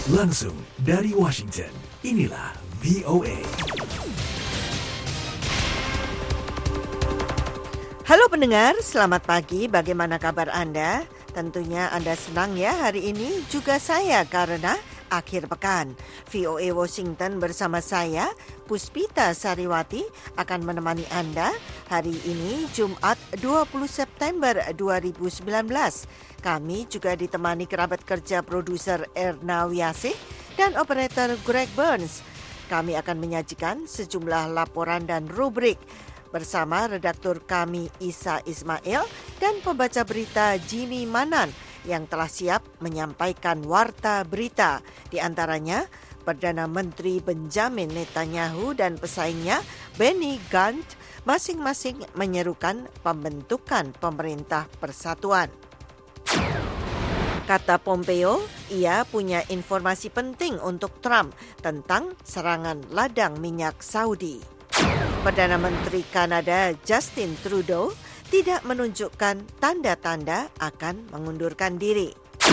Langsung dari Washington, inilah VOA. Halo pendengar, selamat pagi. Bagaimana kabar Anda? Tentunya Anda senang ya hari ini, juga saya karena akhir pekan. VOA Washington bersama saya, Puspita Sariwati, akan menemani Anda hari ini Jumat 20 September 2019. Kami juga ditemani kerabat kerja produser Erna Wiasih dan operator Greg Burns. Kami akan menyajikan sejumlah laporan dan rubrik bersama redaktur kami Isa Ismail dan pembaca berita Jimmy Manan yang telah siap menyampaikan warta berita. Di antaranya, Perdana Menteri Benjamin Netanyahu dan pesaingnya Benny Gantz masing-masing menyerukan pembentukan pemerintah persatuan. Kata Pompeo, ia punya informasi penting untuk Trump tentang serangan ladang minyak Saudi. Perdana Menteri Kanada Justin Trudeau tidak menunjukkan tanda-tanda akan mengundurkan diri.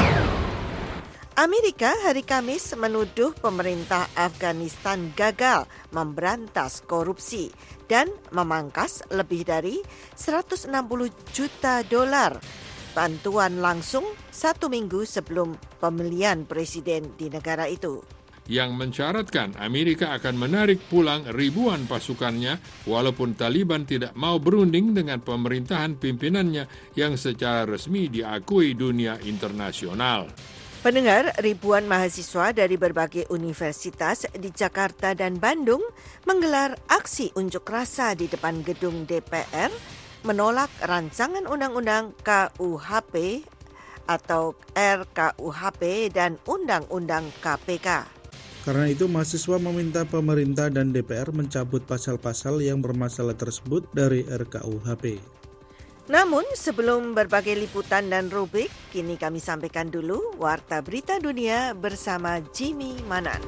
Amerika hari Kamis menuduh pemerintah Afghanistan gagal memberantas korupsi dan memangkas lebih dari $160 juta bantuan langsung 1 minggu sebelum pemilihan presiden di negara itu. Yang mensyaratkan Amerika akan menarik pulang ribuan pasukannya walaupun Taliban tidak mau berunding dengan pemerintahan pimpinannya yang secara resmi diakui dunia internasional. Pendengar, ribuan mahasiswa dari berbagai universitas di Jakarta dan Bandung menggelar aksi unjuk rasa di depan gedung DPR menolak rancangan undang-undang KUHP atau RKUHP dan undang-undang KPK. Karena itu, mahasiswa meminta pemerintah dan DPR mencabut pasal-pasal yang bermasalah tersebut dari RKUHP. Namun, sebelum berbagai liputan dan rubrik, kini kami sampaikan dulu Warta Berita Dunia bersama Jimmy Manan.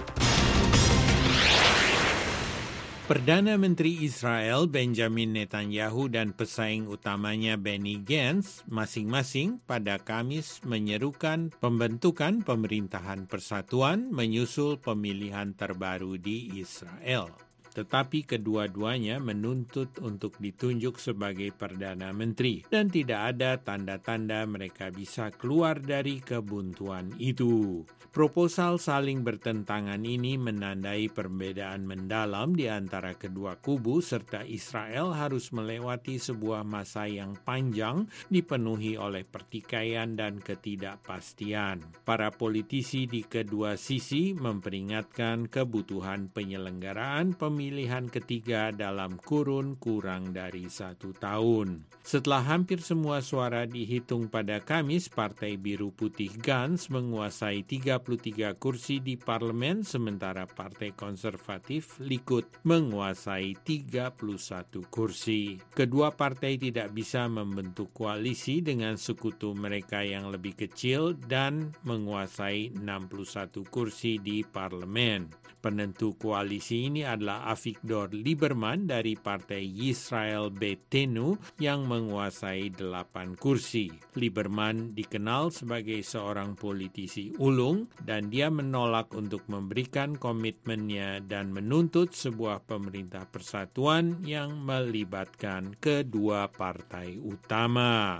Perdana Menteri Israel Benjamin Netanyahu dan pesaing utamanya Benny Gantz masing-masing pada Kamis menyerukan pembentukan pemerintahan persatuan menyusul pemilihan terbaru di Israel. Tetapi kedua-duanya menuntut untuk ditunjuk sebagai Perdana Menteri dan tidak ada tanda-tanda mereka bisa keluar dari kebuntuan itu. Proposal saling bertentangan ini menandai perbedaan mendalam di antara kedua kubu serta Israel harus melewati sebuah masa yang panjang dipenuhi oleh pertikaian dan ketidakpastian. Para politisi di kedua sisi memperingatkan kebutuhan penyelenggaraan pemilihan ketiga dalam kurun kurang dari 1 tahun. Setelah hampir semua suara dihitung pada Kamis, Partai Biru Putih Gantz menguasai 33 kursi di parlemen, sementara Partai Konservatif Likud menguasai 31 kursi. Kedua partai tidak bisa membentuk koalisi dengan sekutu mereka yang lebih kecil dan menguasai 61 kursi di parlemen. Penentu koalisi ini adalah Avigdor Lieberman dari Partai Yisrael Beitenu yang menguasai 8 kursi. Lieberman dikenal sebagai seorang politisi ulung dan dia menolak untuk memberikan komitmennya dan menuntut sebuah pemerintah persatuan yang melibatkan kedua partai utama.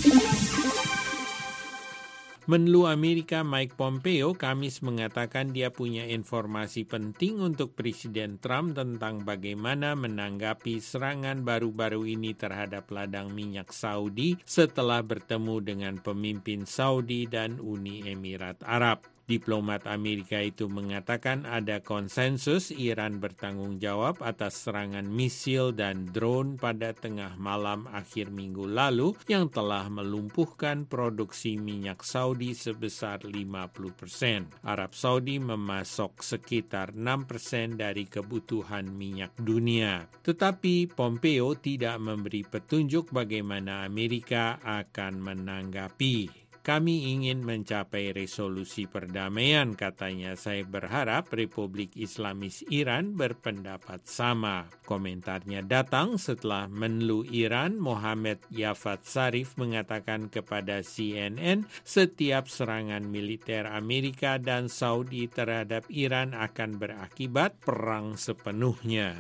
Menlu Amerika Mike Pompeo Kamis mengatakan dia punya informasi penting untuk Presiden Trump tentang bagaimana menanggapi serangan baru-baru ini terhadap ladang minyak Saudi setelah bertemu dengan pemimpin Saudi dan Uni Emirat Arab. Diplomat Amerika itu mengatakan ada konsensus Iran bertanggung jawab atas serangan misil dan drone pada tengah malam akhir minggu lalu yang telah melumpuhkan produksi minyak Saudi sebesar 50%. Arab Saudi memasok sekitar 6% dari kebutuhan minyak dunia. Tetapi Pompeo tidak memberi petunjuk bagaimana Amerika akan menanggapi. Kami ingin mencapai resolusi perdamaian, katanya. Saya berharap Republik Islamis Iran berpendapat sama. Komentarnya datang setelah Menlu Iran Mohammad Javad Zarif mengatakan kepada CNN setiap serangan militer Amerika dan Saudi terhadap Iran akan berakibat perang sepenuhnya.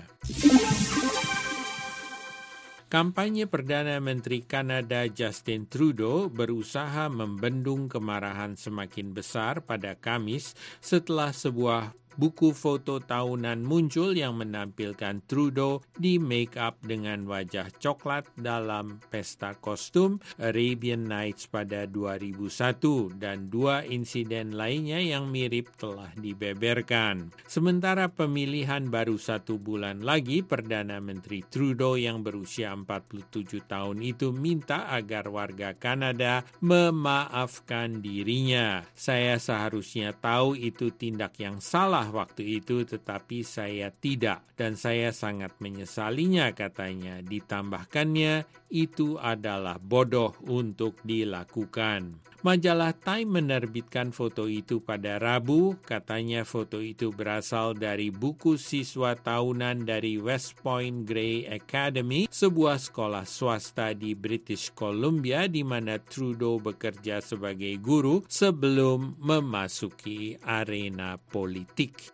Kampanye Perdana Menteri Kanada Justin Trudeau berusaha membendung kemarahan semakin besar pada Kamis setelah sebuah buku foto tahunan muncul yang menampilkan Trudeau di make up dengan wajah coklat dalam pesta kostum Arabian Nights pada 2001 dan 2 insiden lainnya yang mirip telah dibeberkan. Sementara pemilihan baru 1 bulan lagi, Perdana Menteri Trudeau yang berusia 47 tahun itu minta agar warga Kanada memaafkan dirinya. Saya seharusnya tahu itu tindak yang salah waktu itu, tetapi saya tidak, dan saya sangat menyesalinya, katanya. Ditambahkannya, itu adalah bodoh untuk dilakukan. Majalah Time menerbitkan foto itu pada Rabu. Katanya foto itu berasal dari buku siswa tahunan dari West Point Grey Academy, sebuah sekolah swasta di British Columbia di mana Trudeau bekerja sebagai guru sebelum memasuki arena politik.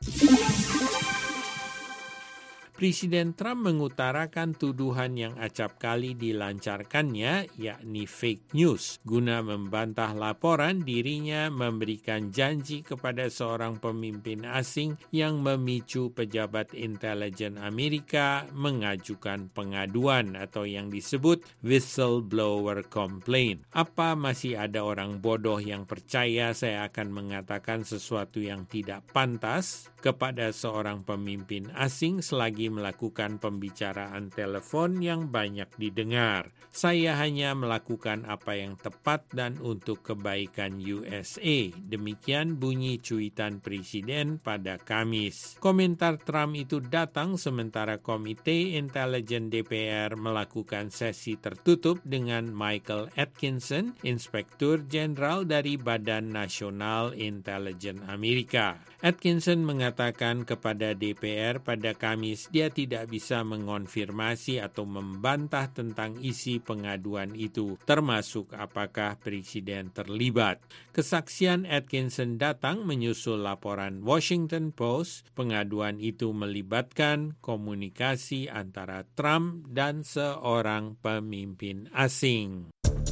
Presiden Trump mengutarakan tuduhan yang acap kali dilancarkannya, yakni fake news, guna membantah laporan dirinya memberikan janji kepada seorang pemimpin asing yang memicu pejabat intelijen Amerika mengajukan pengaduan atau yang disebut whistleblower complaint. Apa masih ada orang bodoh yang percaya saya akan mengatakan sesuatu yang tidak pantas kepada seorang pemimpin asing selagi melakukan pembicaraan telepon yang banyak didengar? Saya hanya melakukan apa yang tepat dan untuk kebaikan USA. Demikian bunyi cuitan Presiden pada Kamis. Komentar Trump itu datang sementara Komite Intelijen DPR melakukan sesi tertutup dengan Michael Atkinson, Inspektur Jenderal dari Badan Nasional Intelijen Amerika. Atkinson mengatakan kepada DPR pada Kamis dia tidak bisa mengonfirmasi atau membantah tentang isi pengaduan itu, termasuk apakah Presiden terlibat. Kesaksian Atkinson datang menyusul laporan Washington Post. Pengaduan itu melibatkan komunikasi antara Trump dan seorang pemimpin asing.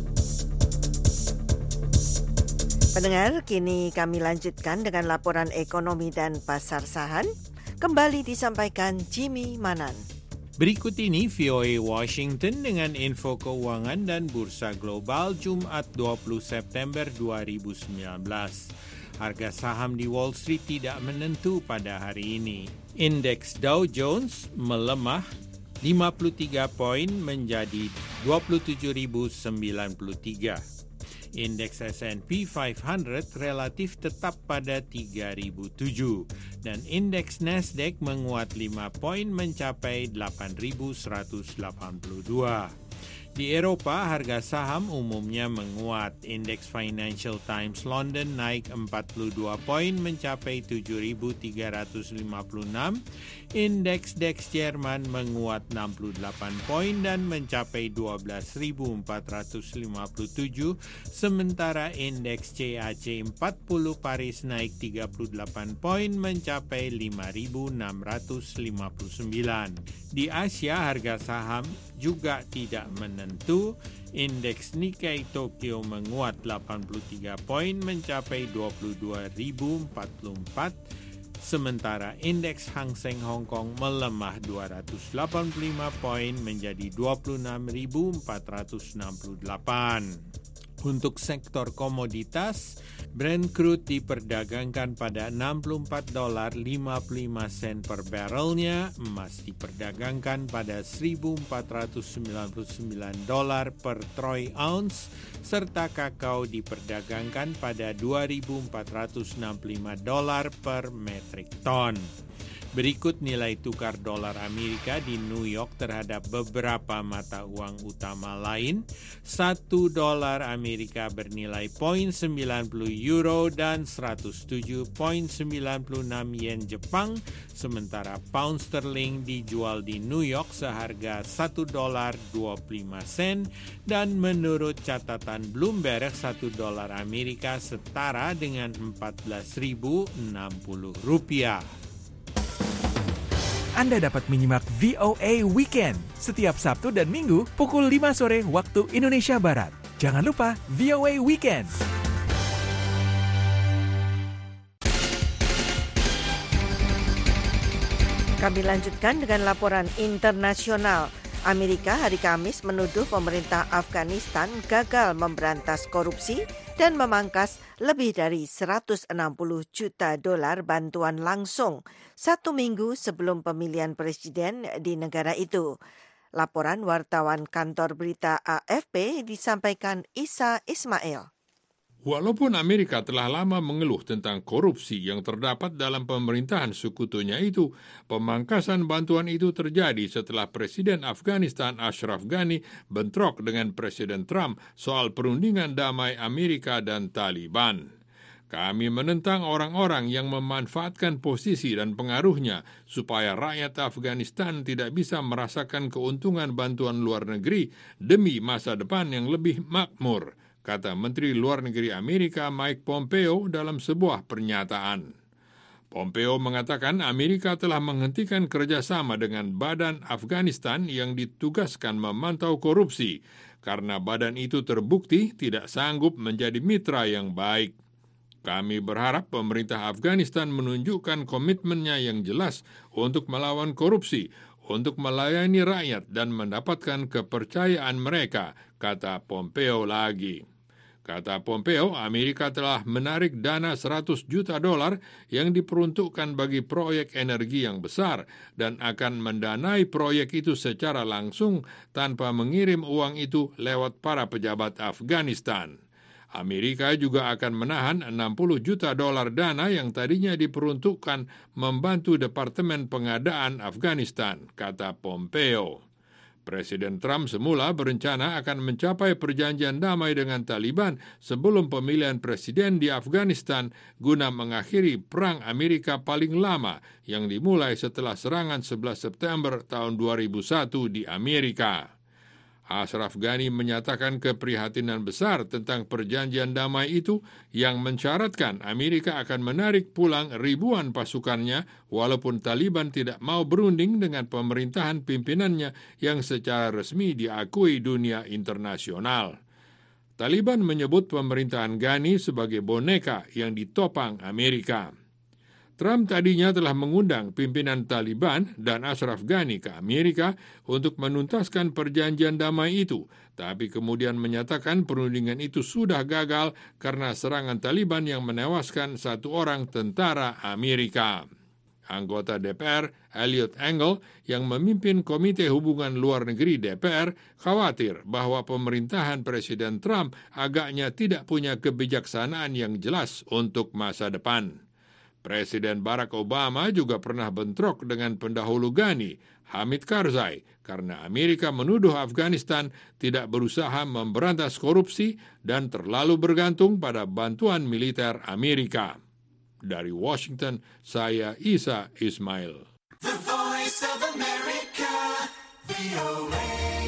Pendengar, kini kami lanjutkan dengan laporan ekonomi dan pasar saham. Kembali disampaikan Jimmy Manan. Berikut ini VOA Washington dengan info keuangan dan bursa global Jumat 20 September 2019. Harga saham di Wall Street tidak menentu pada hari ini. Indeks Dow Jones melemah 53 poin menjadi 27.093. Indeks S&P 500 relatif tetap pada 3.007 dan indeks Nasdaq menguat 5 poin mencapai 8.182. Di Eropa, harga saham umumnya menguat. Indeks Financial Times London naik 42 poin mencapai 7.356. Indeks DAX Jerman menguat 68 poin dan mencapai 12.457. Sementara indeks CAC 40 Paris naik 38 poin mencapai 5.659. Di Asia, harga saham juga tidak menentu. Indeks Nikkei Tokyo menguat 83 poin mencapai 22.044. Sementara indeks Hang Seng Hong Kong melemah 285 poin menjadi 26.468. Untuk sektor komoditas, Brent crude diperdagangkan pada $64.55 per barrelnya, emas diperdagangkan pada $1.499 per troy ounce, serta kakao diperdagangkan pada $2.465 per metric ton. Berikut nilai tukar dolar Amerika di New York terhadap beberapa mata uang utama lain. 1 dolar Amerika bernilai 0,90 euro dan 107,96 yen Jepang, sementara pound sterling dijual di New York seharga 1 dolar 25 sen dan menurut catatan Bloomberg 1 dolar Amerika setara dengan 14.060 rupiah. Anda dapat menyimak VOA Weekend setiap Sabtu dan Minggu pukul 5 sore waktu Indonesia Barat. Jangan lupa VOA Weekend. Kami lanjutkan dengan laporan internasional. Amerika hari Kamis menuduh pemerintah Afghanistan gagal memberantas korupsi dan memangkas lebih dari 160 juta dolar bantuan langsung 1 minggu sebelum pemilihan presiden di negara itu. Laporan wartawan kantor berita AFP disampaikan Isa Ismail. Walaupun Amerika telah lama mengeluh tentang korupsi yang terdapat dalam pemerintahan sekutunya itu, pemangkasan bantuan itu terjadi setelah Presiden Afghanistan Ashraf Ghani bentrok dengan Presiden Trump soal perundingan damai Amerika dan Taliban. Kami menentang orang-orang yang memanfaatkan posisi dan pengaruhnya supaya rakyat Afghanistan tidak bisa merasakan keuntungan bantuan luar negeri demi masa depan yang lebih makmur, kata Menteri Luar Negeri Amerika Mike Pompeo dalam sebuah pernyataan. Pompeo mengatakan Amerika telah menghentikan kerjasama dengan Badan Afghanistan yang ditugaskan memantau korupsi karena badan itu terbukti tidak sanggup menjadi mitra yang baik. Kami berharap pemerintah Afghanistan menunjukkan komitmennya yang jelas untuk melawan korupsi, untuk melayani rakyat dan mendapatkan kepercayaan mereka, kata Pompeo lagi. Kata Pompeo, Amerika telah menarik dana 100 juta dolar yang diperuntukkan bagi proyek energi yang besar dan akan mendanai proyek itu secara langsung tanpa mengirim uang itu lewat para pejabat Afghanistan. Amerika juga akan menahan 60 juta dolar dana yang tadinya diperuntukkan membantu Departemen Pengadaan Afghanistan, kata Pompeo. Presiden Trump semula berencana akan mencapai perjanjian damai dengan Taliban sebelum pemilihan presiden di Afghanistan guna mengakhiri perang Amerika paling lama yang dimulai setelah serangan 11 September tahun 2001 di Amerika. Ashraf Ghani menyatakan keprihatinan besar tentang perjanjian damai itu yang mensyaratkan Amerika akan menarik pulang ribuan pasukannya walaupun Taliban tidak mau berunding dengan pemerintahan pimpinannya yang secara resmi diakui dunia internasional. Taliban menyebut pemerintahan Ghani sebagai boneka yang ditopang Amerika. Trump tadinya telah mengundang pimpinan Taliban dan Ashraf Ghani ke Amerika untuk menuntaskan perjanjian damai itu, tapi kemudian menyatakan perundingan itu sudah gagal karena serangan Taliban yang menewaskan 1 orang tentara Amerika. Anggota DPR, Eliot Engel, yang memimpin Komite Hubungan Luar Negeri DPR, khawatir bahwa pemerintahan Presiden Trump agaknya tidak punya kebijaksanaan yang jelas untuk masa depan. Presiden Barack Obama juga pernah bentrok dengan pendahulu Ghani, Hamid Karzai, karena Amerika menuduh Afghanistan tidak berusaha memberantas korupsi dan terlalu bergantung pada bantuan militer Amerika. Dari Washington, saya Isa Ismail. The Voice of America, VOA.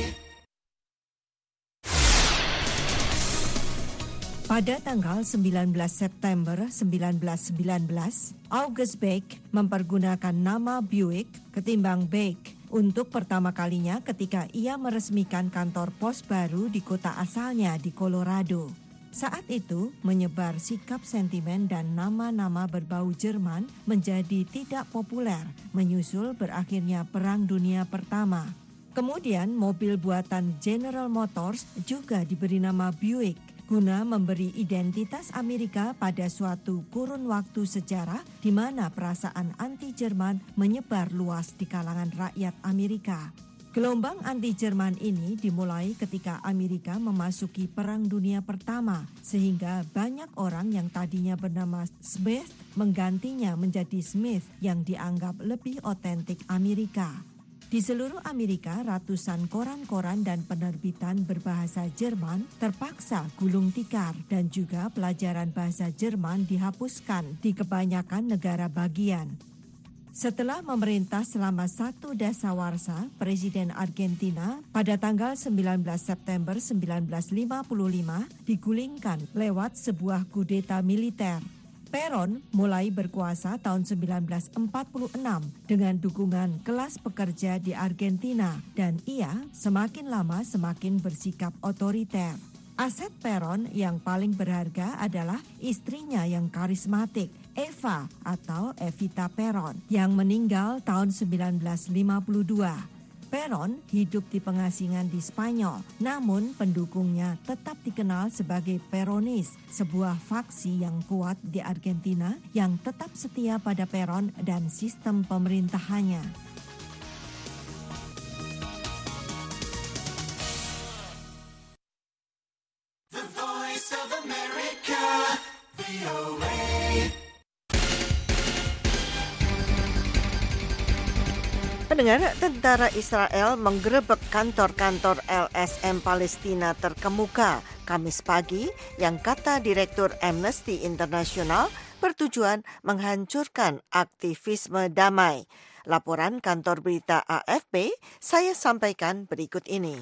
Pada tanggal 19 September 1919, August Bake mempergunakan nama Buick ketimbang Bake untuk pertama kalinya ketika ia meresmikan kantor pos baru di kota asalnya di Colorado. Saat itu, menyebar sikap sentimen dan nama-nama berbau Jerman menjadi tidak populer menyusul berakhirnya Perang Dunia Pertama. Kemudian, mobil buatan General Motors juga diberi nama Buick guna memberi identitas Amerika pada suatu kurun waktu sejarah di mana perasaan anti-Jerman menyebar luas di kalangan rakyat Amerika. Gelombang anti-Jerman ini dimulai ketika Amerika memasuki Perang Dunia Pertama, sehingga banyak orang yang tadinya bernama Smith menggantinya menjadi Smith yang dianggap lebih otentik Amerika. Di seluruh Amerika, ratusan koran-koran dan penerbitan berbahasa Jerman terpaksa gulung tikar dan juga pelajaran bahasa Jerman dihapuskan di kebanyakan negara bagian. Setelah memerintah selama 1 dasawarsa, Presiden Argentina pada tanggal 19 September 1955 digulingkan lewat sebuah kudeta militer. Perón mulai berkuasa tahun 1946 dengan dukungan kelas pekerja di Argentina dan ia semakin lama semakin bersikap otoriter. Aset Perón yang paling berharga adalah istrinya yang karismatik, Eva atau Evita Perón, yang meninggal tahun 1952. Perón hidup di pengasingan di Spanyol, namun pendukungnya tetap dikenal sebagai Peronis, sebuah faksi yang kuat di Argentina yang tetap setia pada Perón dan sistem pemerintahannya. The Voice of America, VOA. Pendengar, tentara Israel menggerebek kantor-kantor LSM Palestina terkemuka Kamis pagi yang kata Direktur Amnesty International bertujuan menghancurkan aktivisme damai. Laporan kantor berita AFP saya sampaikan berikut ini.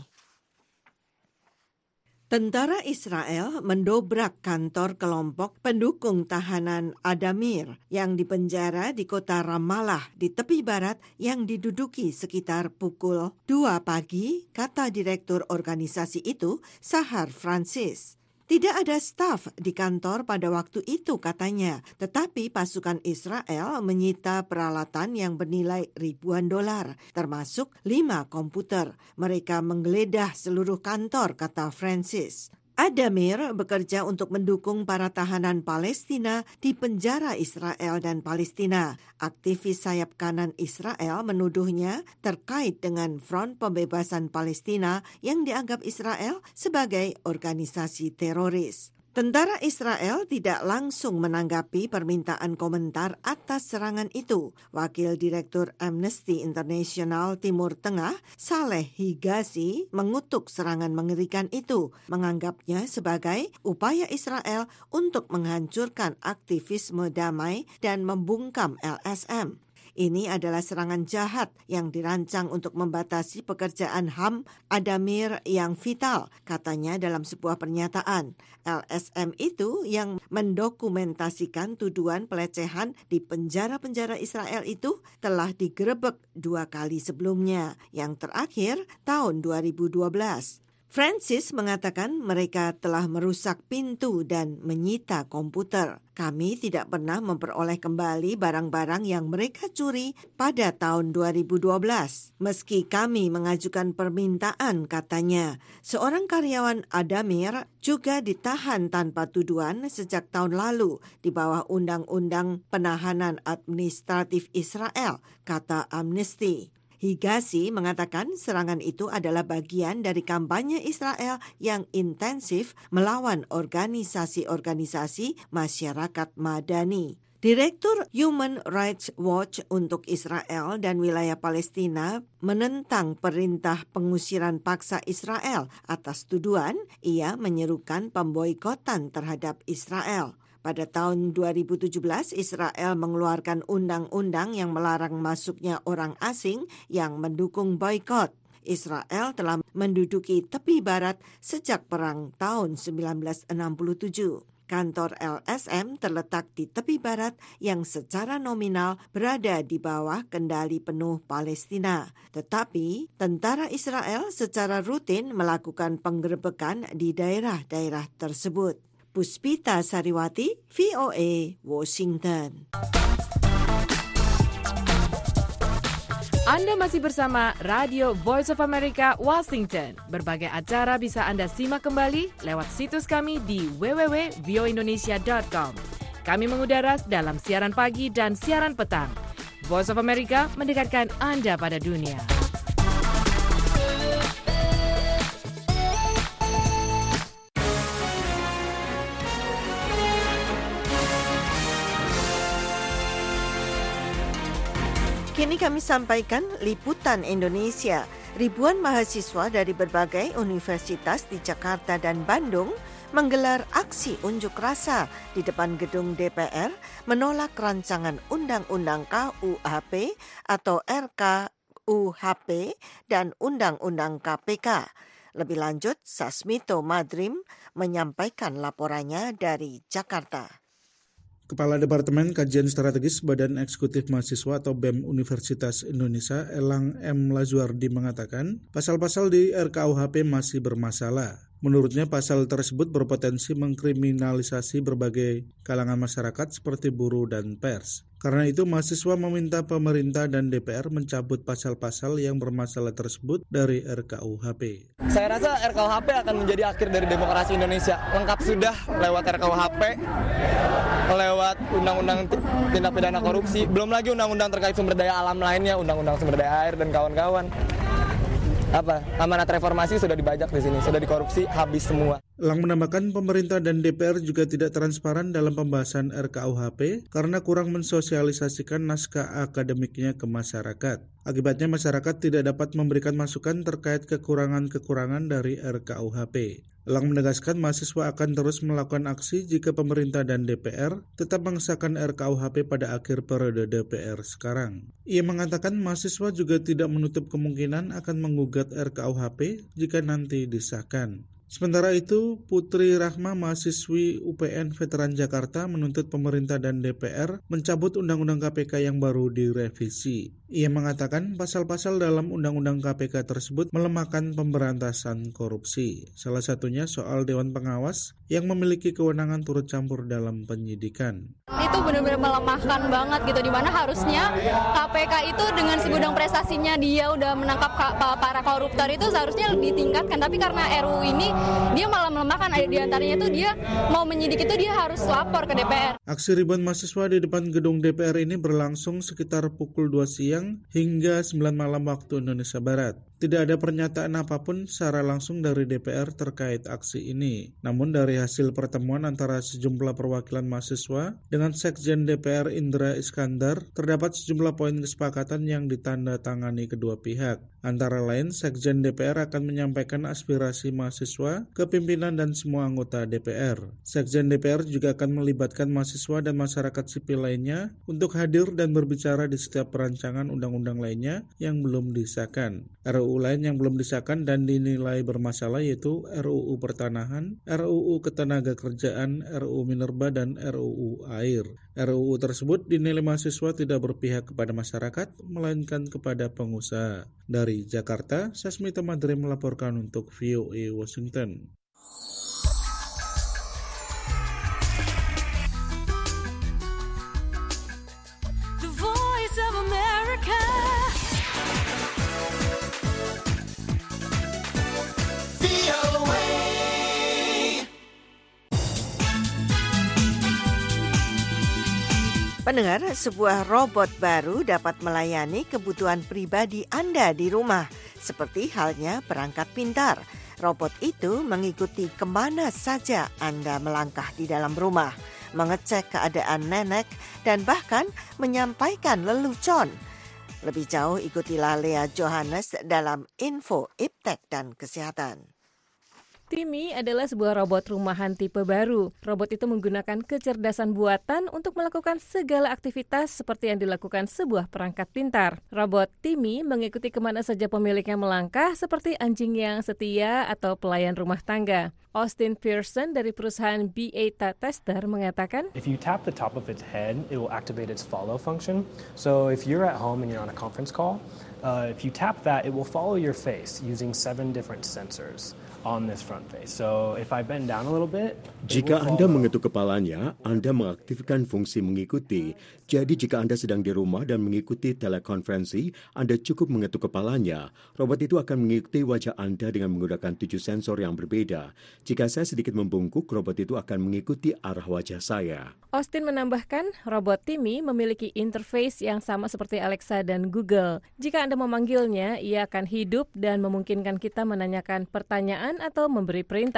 Tentara Israel mendobrak kantor kelompok pendukung tahanan Adamir yang dipenjara di kota Ramallah di tepi barat yang diduduki sekitar pukul 2 pagi, kata direktur organisasi itu, Sahar Francis. Tidak ada staf di kantor pada waktu itu katanya, tetapi pasukan Israel menyita peralatan yang bernilai ribuan dolar, termasuk 5 komputer. Mereka menggeledah seluruh kantor, kata Francis. Adamir bekerja untuk mendukung para tahanan Palestina di penjara Israel dan Palestina. Aktivis sayap kanan Israel menuduhnya terkait dengan Front Pembebasan Palestina yang dianggap Israel sebagai organisasi teroris. Tentara Israel tidak langsung menanggapi permintaan komentar atas serangan itu. Wakil Direktur Amnesty International Timur Tengah, Saleh Higazi, mengutuk serangan mengerikan itu, menganggapnya sebagai upaya Israel untuk menghancurkan aktivisme damai dan membungkam LSM. Ini adalah serangan jahat yang dirancang untuk membatasi pekerjaan HAM Adamir yang vital, katanya dalam sebuah pernyataan. LSM itu yang mendokumentasikan tuduhan pelecehan di penjara-penjara Israel itu telah digerebek 2 kali sebelumnya, yang terakhir tahun 2012. Francis mengatakan mereka telah merusak pintu dan menyita komputer. Kami tidak pernah memperoleh kembali barang-barang yang mereka curi pada tahun 2012. Meski kami mengajukan permintaan, katanya. Seorang karyawan Adamir juga ditahan tanpa tuduhan sejak tahun lalu di bawah Undang-Undang Penahanan Administratif Israel, kata Amnesty. Higazi mengatakan serangan itu adalah bagian dari kampanye Israel yang intensif melawan organisasi-organisasi masyarakat madani. Direktur Human Rights Watch untuk Israel dan wilayah Palestina menentang perintah pengusiran paksa Israel atas tuduhan ia menyerukan pemboikotan terhadap Israel. Pada tahun 2017, Israel mengeluarkan undang-undang yang melarang masuknya orang asing yang mendukung boikot. Israel telah menduduki tepi barat sejak perang tahun 1967. Kantor LSM terletak di tepi barat yang secara nominal berada di bawah kendali penuh Palestina. Tetapi tentara Israel secara rutin melakukan penggerebekan di daerah-daerah tersebut. Puspita Sariwati, VOA, Washington. Anda masih bersama Radio Voice of America, Washington. Berbagai acara bisa Anda simak kembali lewat situs kami di www.voindonesia.com. Kami mengudara dalam siaran pagi dan siaran petang. Voice of America mendekatkan Anda pada dunia. Kini kami sampaikan liputan Indonesia. Ribuan mahasiswa dari berbagai universitas di Jakarta dan Bandung menggelar aksi unjuk rasa di depan gedung DPR menolak rancangan Undang-Undang KUHP atau RKUHP dan Undang-Undang KPK. Lebih lanjut, Sasmito Madrim menyampaikan laporannya dari Jakarta. Kepala Departemen Kajian Strategis Badan Eksekutif Mahasiswa atau BEM Universitas Indonesia, Elang M. Lazuardi mengatakan, pasal-pasal di RKUHP masih bermasalah. Menurutnya pasal tersebut berpotensi mengkriminalisasi berbagai kalangan masyarakat seperti buruh dan pers. Karena itu mahasiswa meminta pemerintah dan DPR mencabut pasal-pasal yang bermasalah tersebut dari RKUHP. Saya rasa RKUHP akan menjadi akhir dari demokrasi Indonesia. Lengkap sudah lewat RKUHP, lewat Undang-Undang Tindak Pidana Korupsi, belum lagi undang-undang terkait sumber daya alam lainnya, Undang-Undang Sumber Daya Air dan kawan-kawan. Amanat reformasi sudah dibajak di sini, sudah dikorupsi, habis semua. Elang menambahkan pemerintah dan DPR juga tidak transparan dalam pembahasan RKUHP karena kurang mensosialisasikan naskah akademiknya ke masyarakat. Akibatnya masyarakat tidak dapat memberikan masukan terkait kekurangan-kekurangan dari RKUHP. Elang menegaskan mahasiswa akan terus melakukan aksi jika pemerintah dan DPR tetap mengesahkan RKUHP pada akhir periode DPR sekarang. Ia mengatakan mahasiswa juga tidak menutup kemungkinan akan menggugat RKUHP jika nanti disahkan. Sementara itu, Putri Rahma, mahasiswi UPN Veteran Jakarta, menuntut pemerintah dan DPR mencabut Undang-Undang KPK yang baru direvisi. Ia mengatakan pasal-pasal dalam Undang-Undang KPK tersebut melemahkan pemberantasan korupsi. Salah satunya soal Dewan Pengawas yang memiliki kewenangan turut campur dalam penyidikan. Itu benar-benar melemahkan banget gitu, dimana harusnya KPK itu dengan segudang prestasinya dia udah menangkap para koruptor itu seharusnya ditingkatkan, tapi karena RUU ini dia malah melemahkan. Di antaranya itu dia mau menyidik itu dia harus lapor ke DPR. Aksi ribuan mahasiswa di depan gedung DPR ini berlangsung sekitar pukul 2 siang hingga 9 malam waktu Indonesia Barat. Tidak ada pernyataan apapun secara langsung dari DPR terkait aksi ini. Namun dari hasil pertemuan antara sejumlah perwakilan mahasiswa dengan Sekjen DPR Indra Iskandar, terdapat sejumlah poin kesepakatan yang ditandatangani kedua pihak. Antara lain, Sekjen DPR akan menyampaikan aspirasi mahasiswa ke pimpinan dan semua anggota DPR. Sekjen DPR juga akan melibatkan mahasiswa dan masyarakat sipil lainnya untuk hadir dan berbicara di setiap perancangan undang-undang lainnya yang belum disahkan. RUU lain yang belum disahkan dan dinilai bermasalah yaitu RUU Pertanahan, RUU Ketenagakerjaan, RUU Minerba, dan RUU Air. RUU tersebut dinilai mahasiswa tidak berpihak kepada masyarakat, melainkan kepada pengusaha. Dari Jakarta, Sasmito Madrim melaporkan untuk VOA Washington. The Voice of America. Pendengar, sebuah robot baru dapat melayani kebutuhan pribadi Anda di rumah, seperti halnya perangkat pintar. Robot itu mengikuti kemana saja Anda melangkah di dalam rumah, mengecek keadaan nenek, dan bahkan menyampaikan lelucon. Lebih jauh ikutilah Lea Johannes dalam Info Iptek dan Kesehatan. Timmy adalah sebuah robot rumahan tipe baru. Robot itu menggunakan kecerdasan buatan untuk melakukan segala aktivitas seperti yang dilakukan sebuah perangkat pintar. Robot Timmy mengikuti kemana saja pemiliknya melangkah seperti anjing yang setia atau pelayan rumah tangga. Austin Pearson dari perusahaan BA Tester mengatakan, If you tap the top of its head, it will activate its follow function. So if you're at home and you're on a conference call, if you tap that, it will follow your face using 7 different sensors on this front face. So if I bend down a little bit, jika Anda mengetuk kepalanya, Anda mengaktifkan fungsi mengikuti. Jadi jika Anda sedang di rumah dan mengikuti telekonferensi, Anda cukup mengetuk kepalanya. Robot itu akan mengikuti wajah Anda dengan menggunakan 7 sensor yang berbeda. Jika saya sedikit membungkuk, robot itu akan mengikuti arah wajah saya. Austin menambahkan, robot Timmy memiliki interface yang sama seperti Alexa dan Google. Jika Anda memanggilnya, ia akan hidup dan memungkinkan kita menanyakan pertanyaan atau memberi perintah.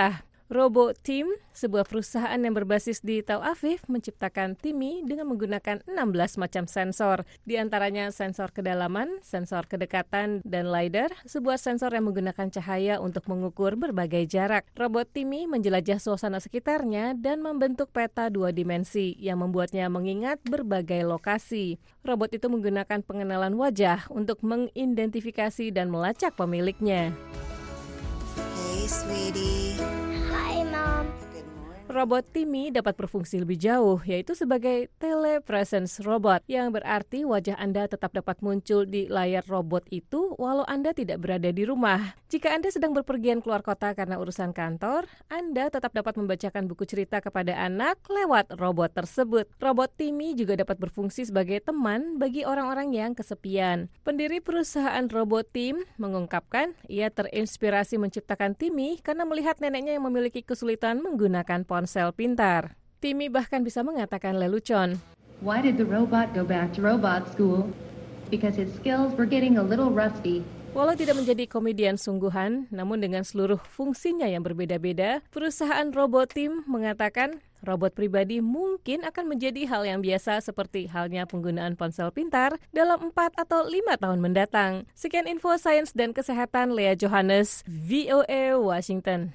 RoboTeam, sebuah perusahaan yang berbasis di Tel Aviv, menciptakan Timi dengan menggunakan 16 macam sensor. Di antaranya sensor kedalaman, sensor kedekatan, dan LiDAR, sebuah sensor yang menggunakan cahaya untuk mengukur berbagai jarak. Robot Timi menjelajah suasana sekitarnya dan membentuk peta 2 dimensi yang membuatnya mengingat berbagai lokasi. Robot itu menggunakan pengenalan wajah untuk mengidentifikasi dan melacak pemiliknya. Hey, sweetie. Hi, Mom. Robot Timi dapat berfungsi lebih jauh, yaitu sebagai telepresence robot, yang berarti wajah Anda tetap dapat muncul di layar robot itu walau Anda tidak berada di rumah. Jika Anda sedang berpergian keluar kota karena urusan kantor, Anda tetap dapat membacakan buku cerita kepada anak lewat robot tersebut. Robot Timi juga dapat berfungsi sebagai teman bagi orang-orang yang kesepian. Pendiri perusahaan RoboTeam mengungkapkan ia terinspirasi menciptakan Timi karena melihat neneknya yang memiliki kesulitan menggunakan ponsel pintar. Timi bahkan bisa mengatakan lelucon. Why did the robot go back to robot school? Because his skills were getting a little rusty. Walau tidak menjadi komedian sungguhan, namun dengan seluruh fungsinya yang berbeda-beda, perusahaan RoboTeam mengatakan robot pribadi mungkin akan menjadi hal yang biasa seperti halnya penggunaan ponsel pintar dalam 4 atau 5 tahun mendatang. Sekian info sains dan kesehatan, Lea Johannes, VOA Washington.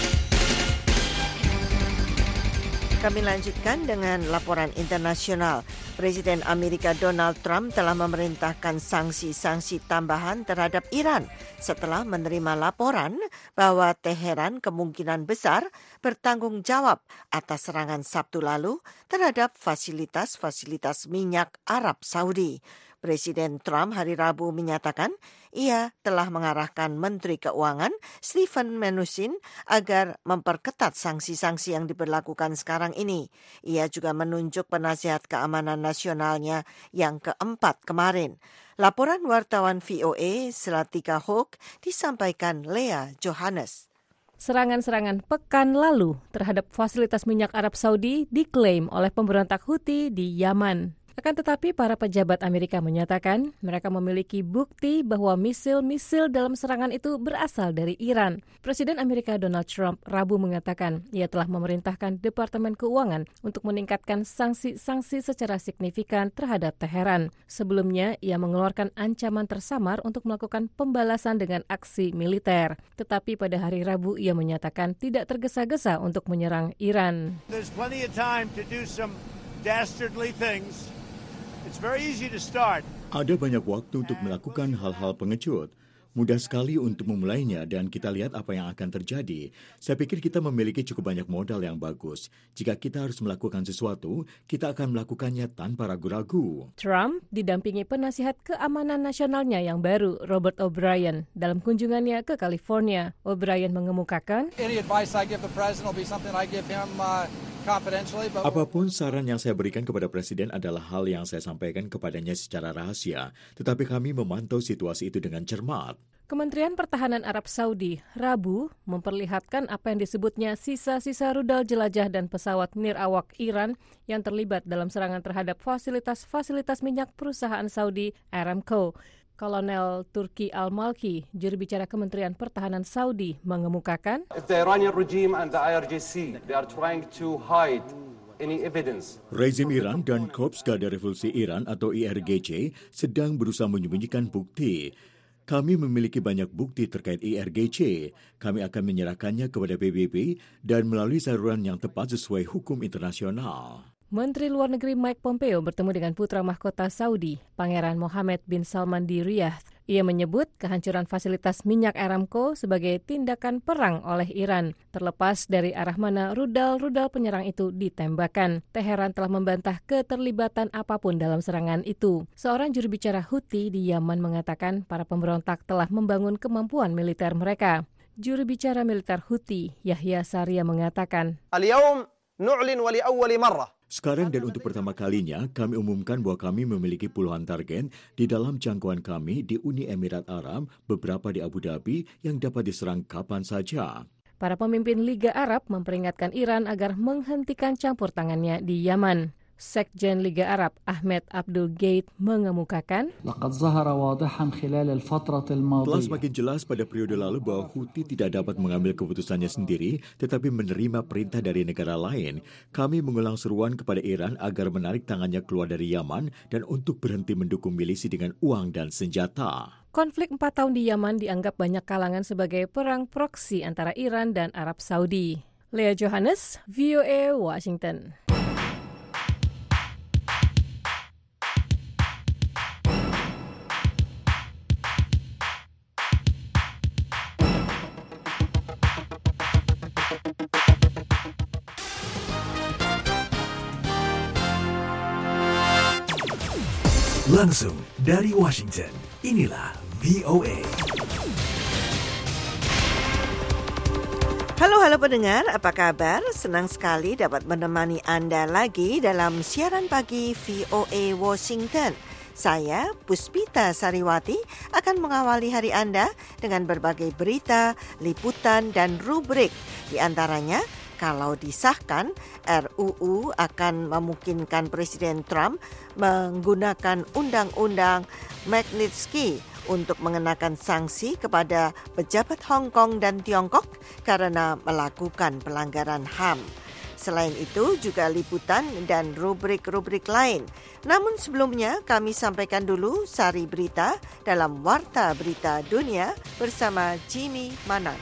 Kami lanjutkan dengan laporan internasional. Presiden Amerika Donald Trump telah memerintahkan sanksi-sanksi tambahan terhadap Iran setelah menerima laporan bahwa Teheran kemungkinan besar bertanggung jawab atas serangan Sabtu lalu terhadap fasilitas-fasilitas minyak Arab Saudi. Presiden Trump hari Rabu menyatakan ia telah mengarahkan Menteri Keuangan Steven Mnuchin agar memperketat sanksi-sanksi yang diberlakukan sekarang ini. Ia juga menunjuk penasihat keamanan nasionalnya yang keempat kemarin. Laporan wartawan VOA Zlatica Hoke disampaikan Lea Johannes. Serangan-serangan pekan lalu terhadap fasilitas minyak Arab Saudi diklaim oleh pemberontak Houthi di Yaman. Akan tetapi para pejabat Amerika menyatakan mereka memiliki bukti bahwa misil-misil dalam serangan itu berasal dari Iran. Presiden Amerika Donald Trump Rabu mengatakan ia telah memerintahkan Departemen Keuangan untuk meningkatkan sanksi-sanksi secara signifikan terhadap Teheran. Sebelumnya, ia mengeluarkan ancaman tersamar untuk melakukan pembalasan dengan aksi militer. Tetapi pada hari Rabu ia menyatakan tidak tergesa-gesa untuk menyerang Iran. There's plenty of time to do some dastardly things. It's very easy to start. Ada banyak waktu untuk melakukan hal-hal pengecut. Mudah sekali untuk memulainya dan kita lihat apa yang akan terjadi. Saya pikir kita memiliki cukup banyak modal yang bagus. Jika kita harus melakukan sesuatu, kita akan melakukannya tanpa ragu-ragu. Trump didampingi penasihat keamanan nasionalnya yang baru, Robert O'Brien, dalam kunjungannya ke California. O'Brien mengemukakan, Any advice I give the president will be something I give him confidentially. Apapun saran yang saya berikan kepada Presiden adalah hal yang saya sampaikan kepadanya secara rahasia. Tetapi kami memantau situasi itu dengan cermat. Kementerian Pertahanan Arab Saudi Rabu memperlihatkan apa yang disebutnya sisa-sisa rudal jelajah dan pesawat nirawak Iran yang terlibat dalam serangan terhadap fasilitas-fasilitas minyak perusahaan Saudi Aramco. Kolonel Turki Al-Malki, juru bicara Kementerian Pertahanan Saudi, mengemukakan, If the Iranian regime and the IRGC, they are trying to hide any evidence. Rezim Iran dan Korps Garda Revolusi Iran atau IRGC sedang berusaha menyembunyikan bukti. Kami memiliki banyak bukti terkait IRGC. Kami akan menyerahkannya kepada PBB dan melalui saluran yang tepat sesuai hukum internasional. Menteri Luar Negeri Mike Pompeo bertemu dengan putra mahkota Saudi, Pangeran Mohammed bin Salman di Riyadh. Ia menyebut kehancuran fasilitas minyak Aramco sebagai tindakan perang oleh Iran, terlepas dari arah mana rudal-rudal penyerang itu ditembakkan. Teheran telah membantah keterlibatan apapun dalam serangan itu. Seorang juru bicara Houthi di Yaman mengatakan para pemberontak telah membangun kemampuan militer mereka. Juru bicara militer Houthi, Yahya Saria, mengatakan, Al-yawm nu'lin wa li awwali marrah. Sekarang dan untuk pertama kalinya, kami umumkan bahwa kami memiliki puluhan target di dalam jangkauan kami di Uni Emirat Arab, beberapa di Abu Dhabi yang dapat diserang kapan saja. Para pemimpin Liga Arab memperingatkan Iran agar menghentikan campur tangannya di Yaman. Sekjen Liga Arab Ahmed Abdul Gate mengemukakan, telah semakin jelas pada periode lalu bahwa Houthi tidak dapat mengambil keputusannya sendiri, tetapi menerima perintah dari negara lain. Kami mengulang seruan kepada Iran agar menarik tangannya keluar dari Yaman dan untuk berhenti mendukung milisi dengan uang dan senjata. Konflik 4 tahun di Yaman dianggap banyak kalangan sebagai perang proksi antara Iran dan Arab Saudi. Lea Johannes, VOA Washington. Langsung dari Washington, inilah VOA. Halo pendengar, apa kabar? Senang sekali dapat menemani Anda lagi dalam siaran pagi VOA Washington. Saya, Puspita Sariwati, akan mengawali hari Anda dengan berbagai berita, liputan, dan rubrik. Di antaranya, kalau disahkan, RUU akan memungkinkan Presiden Trump menggunakan Undang-Undang Magnitsky untuk mengenakan sanksi kepada pejabat Hong Kong dan Tiongkok karena melakukan pelanggaran HAM. Selain itu juga liputan dan rubrik-rubrik lain. Namun sebelumnya kami sampaikan dulu sari berita dalam Warta Berita Dunia bersama Jimmy Manan.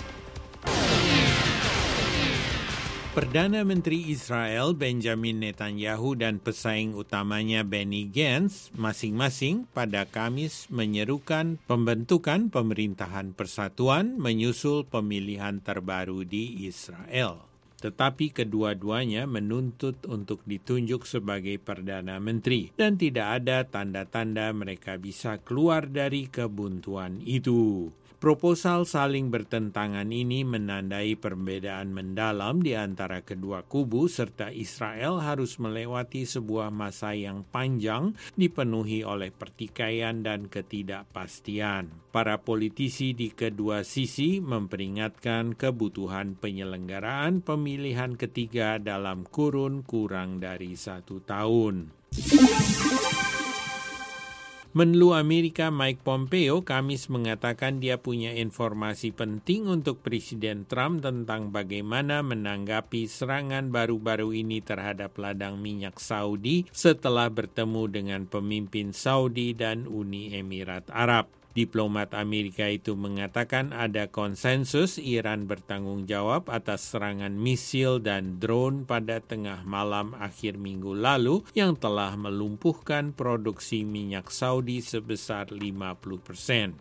Perdana Menteri Israel Benjamin Netanyahu dan pesaing utamanya Benny Gantz masing-masing pada Kamis menyerukan pembentukan pemerintahan persatuan menyusul pemilihan terbaru di Israel. Tetapi kedua-duanya menuntut untuk ditunjuk sebagai Perdana Menteri dan tidak ada tanda-tanda mereka bisa keluar dari kebuntuan itu. Proposal saling bertentangan ini menandai perbedaan mendalam di antara kedua kubu serta Israel harus melewati sebuah masa yang panjang dipenuhi oleh pertikaian dan ketidakpastian. Para politisi di kedua sisi memperingatkan kebutuhan penyelenggaraan pemilihan ketiga dalam kurun kurang dari 1 tahun. Menlu Amerika Mike Pompeo Kamis mengatakan dia punya informasi penting untuk Presiden Trump tentang bagaimana menanggapi serangan baru-baru ini terhadap ladang minyak Saudi setelah bertemu dengan pemimpin Saudi dan Uni Emirat Arab. Diplomat Amerika itu mengatakan ada konsensus Iran bertanggung jawab atas serangan misil dan drone pada tengah malam akhir minggu lalu yang telah melumpuhkan produksi minyak Saudi sebesar 50%.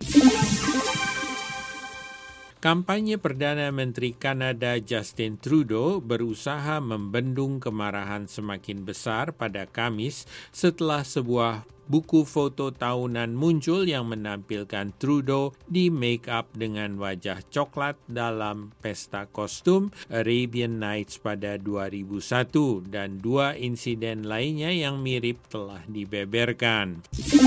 Kampanye Perdana Menteri Kanada Justin Trudeau berusaha membendung kemarahan semakin besar pada Kamis setelah sebuah buku foto tahunan muncul yang menampilkan Trudeau di make up dengan wajah coklat dalam pesta kostum Arabian Nights pada 2001 dan 2 insiden lainnya yang mirip telah dibeberkan.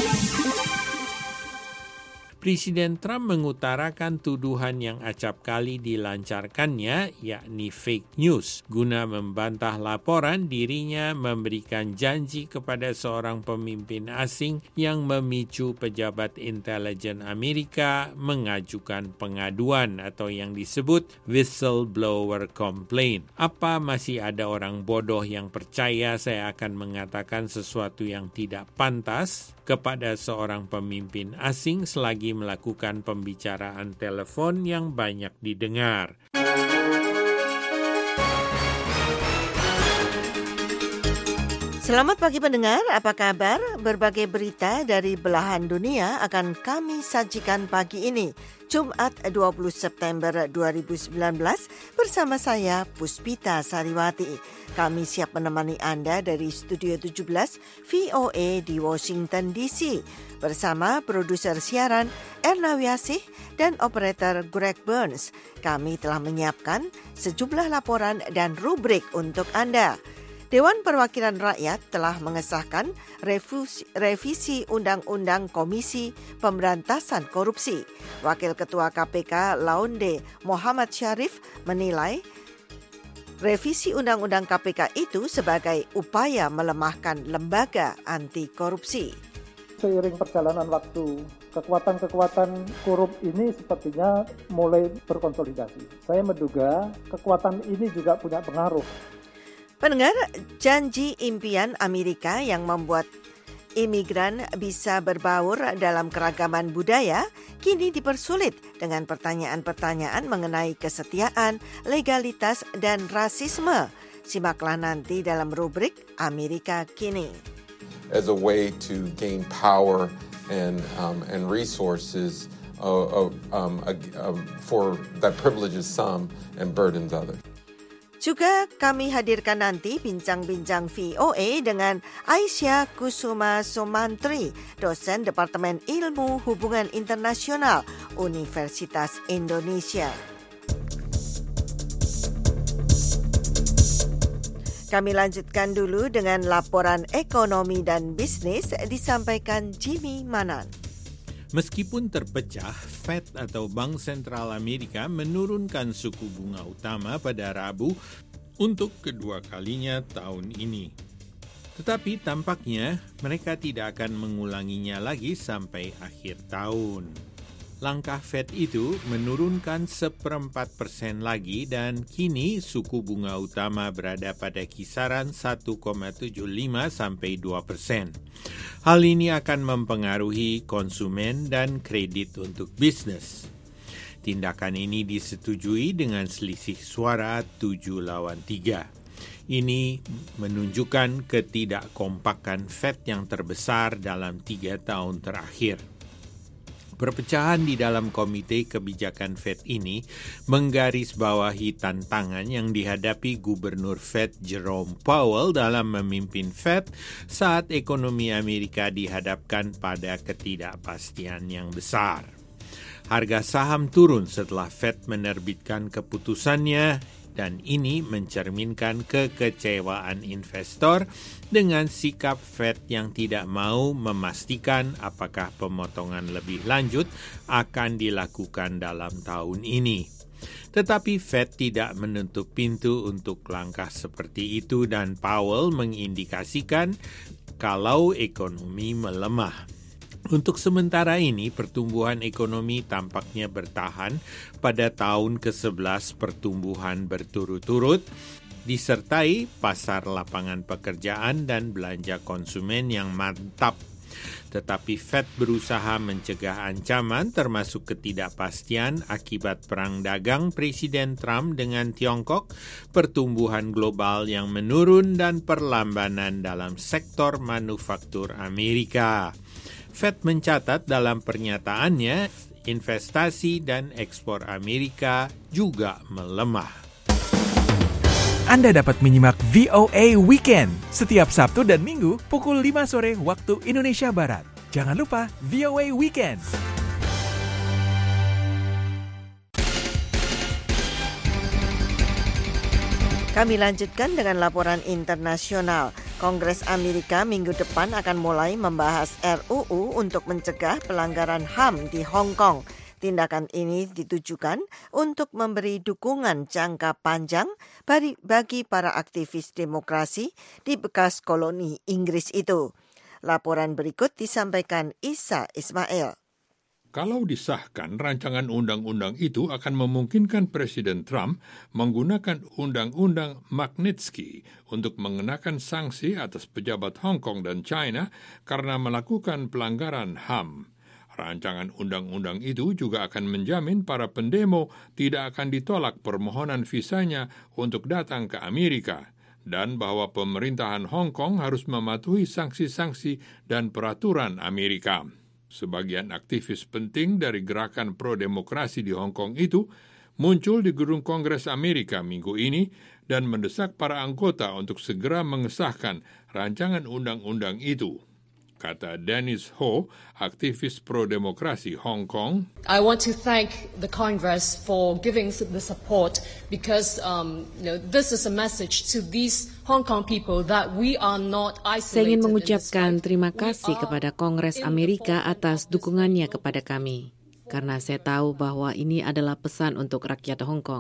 Presiden Trump mengutarakan tuduhan yang acap kali dilancarkannya, yakni fake news, guna membantah laporan dirinya memberikan janji kepada seorang pemimpin asing yang memicu pejabat intelijen Amerika mengajukan pengaduan atau yang disebut whistleblower complaint. Apa masih ada orang bodoh yang percaya saya akan mengatakan sesuatu yang tidak pantas kepada seorang pemimpin asing selagi melakukan pembicaraan telepon yang banyak didengar? Selamat pagi pendengar, apa kabar? Berbagai berita dari belahan dunia akan kami sajikan pagi ini, Jumat 20 September 2019, bersama saya Puspita Sariwati. Kami siap menemani Anda dari Studio 17 VOA di Washington DC, bersama produser siaran Erna Wiasih dan operator Greg Burns. Kami telah menyiapkan sejumlah laporan dan rubrik untuk Anda. Dewan Perwakilan Rakyat telah mengesahkan revisi Undang-Undang Komisi Pemberantasan Korupsi. Wakil Ketua KPK Laonde Muhammad Syarif menilai revisi Undang-Undang KPK itu sebagai upaya melemahkan lembaga anti korupsi. Seiring perjalanan waktu, kekuatan-kekuatan korup ini sepertinya mulai berkonsolidasi. Saya menduga kekuatan ini juga punya pengaruh. Pendengar, janji impian Amerika yang membuat imigran bisa berbaur dalam keragaman budaya kini dipersulit dengan pertanyaan-pertanyaan mengenai kesetiaan, legalitas, dan rasisme. Simaklah nanti dalam rubrik Amerika Kini. As a way to gain power and resources for that privileges some and burdens others. Juga kami hadirkan nanti bincang-bincang VOA dengan Aisyah Kusuma Sumantri, dosen Departemen Ilmu Hubungan Internasional Universitas Indonesia. Kami lanjutkan dulu dengan laporan ekonomi dan bisnis disampaikan Jimmy Manan. Meskipun terpecah, Fed atau Bank Sentral Amerika menurunkan suku bunga utama pada Rabu untuk kedua kalinya tahun ini. Tetapi tampaknya mereka tidak akan mengulanginya lagi sampai akhir tahun. Langkah Fed itu menurunkan 0,4% lagi dan kini suku bunga utama berada pada kisaran 1,75 sampai 2%. Hal ini akan mempengaruhi konsumen dan kredit untuk bisnis. Tindakan ini disetujui dengan selisih suara 7-3. Ini menunjukkan ketidakkompakan Fed yang terbesar dalam 3 tahun terakhir. Perpecahan di dalam Komite Kebijakan Fed ini menggarisbawahi tantangan yang dihadapi Gubernur Fed Jerome Powell dalam memimpin Fed saat ekonomi Amerika dihadapkan pada ketidakpastian yang besar. Harga saham turun setelah Fed menerbitkan keputusannya dan ini mencerminkan kekecewaan investor dengan sikap Fed yang tidak mau memastikan apakah pemotongan lebih lanjut akan dilakukan dalam tahun ini. Tetapi Fed tidak menutup pintu untuk langkah seperti itu dan Powell mengindikasikan kalau ekonomi melemah. Untuk sementara ini, pertumbuhan ekonomi tampaknya bertahan pada tahun ke-11 pertumbuhan berturut-turut, disertai pasar lapangan pekerjaan dan belanja konsumen yang mantap. Tetapi Fed berusaha mencegah ancaman termasuk ketidakpastian akibat perang dagang Presiden Trump dengan Tiongkok, pertumbuhan global yang menurun dan perlambanan dalam sektor manufaktur Amerika. Fed mencatat dalam pernyataannya, investasi dan ekspor Amerika juga melemah. Anda dapat menyimak VOA Weekend setiap Sabtu dan Minggu pukul 5 sore waktu Indonesia Barat. Jangan lupa VOA Weekend. Kami lanjutkan dengan laporan internasional. Kongres Amerika minggu depan akan mulai membahas RUU untuk mencegah pelanggaran HAM di Hong Kong. Tindakan ini ditujukan untuk memberi dukungan jangka panjang bagi para aktivis demokrasi di bekas koloni Inggris itu. Laporan berikut disampaikan Isa Ismail. Kalau disahkan, rancangan undang-undang itu akan memungkinkan Presiden Trump menggunakan Undang-Undang Magnitsky untuk mengenakan sanksi atas pejabat Hong Kong dan China karena melakukan pelanggaran HAM. Rancangan undang-undang itu juga akan menjamin para pendemo tidak akan ditolak permohonan visanya untuk datang ke Amerika, dan bahwa pemerintahan Hong Kong harus mematuhi sanksi-sanksi dan peraturan Amerika. Sebagian aktivis penting dari gerakan pro-demokrasi di Hong Kong itu muncul di Gedung Kongres Amerika minggu ini dan mendesak para anggota untuk segera mengesahkan rancangan undang-undang itu. Kata Dennis Ho, aktivis pro-demokrasi Hong Kong, I want to thank the Congress for giving the support because this is a message to these Hong Kong people that we are not isolated. Saya ingin mengucapkan terima kasih kepada Kongres Amerika atas dukungannya kepada kami. Karena saya tahu bahwa ini adalah pesan untuk rakyat Hong Kong.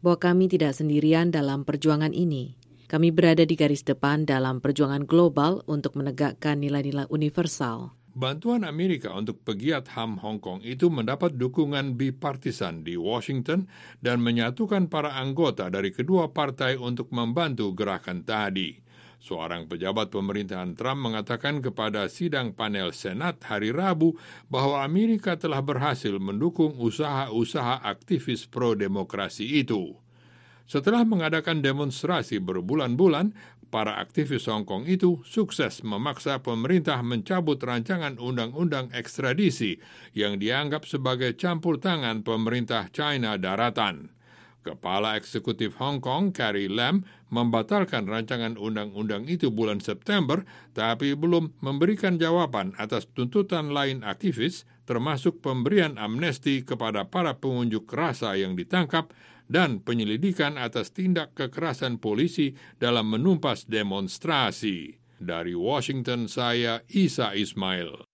bahwa kami tidak sendirian dalam perjuangan ini. Kami berada di garis depan dalam perjuangan global untuk menegakkan nilai-nilai universal. Bantuan Amerika untuk pegiat HAM Hong Kong itu mendapat dukungan bipartisan di Washington dan menyatukan para anggota dari kedua partai untuk membantu gerakan tadi. Seorang pejabat pemerintahan Trump mengatakan kepada sidang panel Senat hari Rabu bahwa Amerika telah berhasil mendukung usaha-usaha aktivis pro-demokrasi itu. Setelah mengadakan demonstrasi berbulan-bulan, para aktivis Hong Kong itu sukses memaksa pemerintah mencabut rancangan undang-undang ekstradisi yang dianggap sebagai campur tangan pemerintah China daratan. Kepala Eksekutif Hong Kong, Carrie Lam, membatalkan rancangan undang-undang itu bulan September, tapi belum memberikan jawaban atas tuntutan lain aktivis, termasuk pemberian amnesti kepada para pengunjuk rasa yang ditangkap dan penyelidikan atas tindak kekerasan polisi dalam menumpas demonstrasi. Dari Washington, saya Isa Ismail.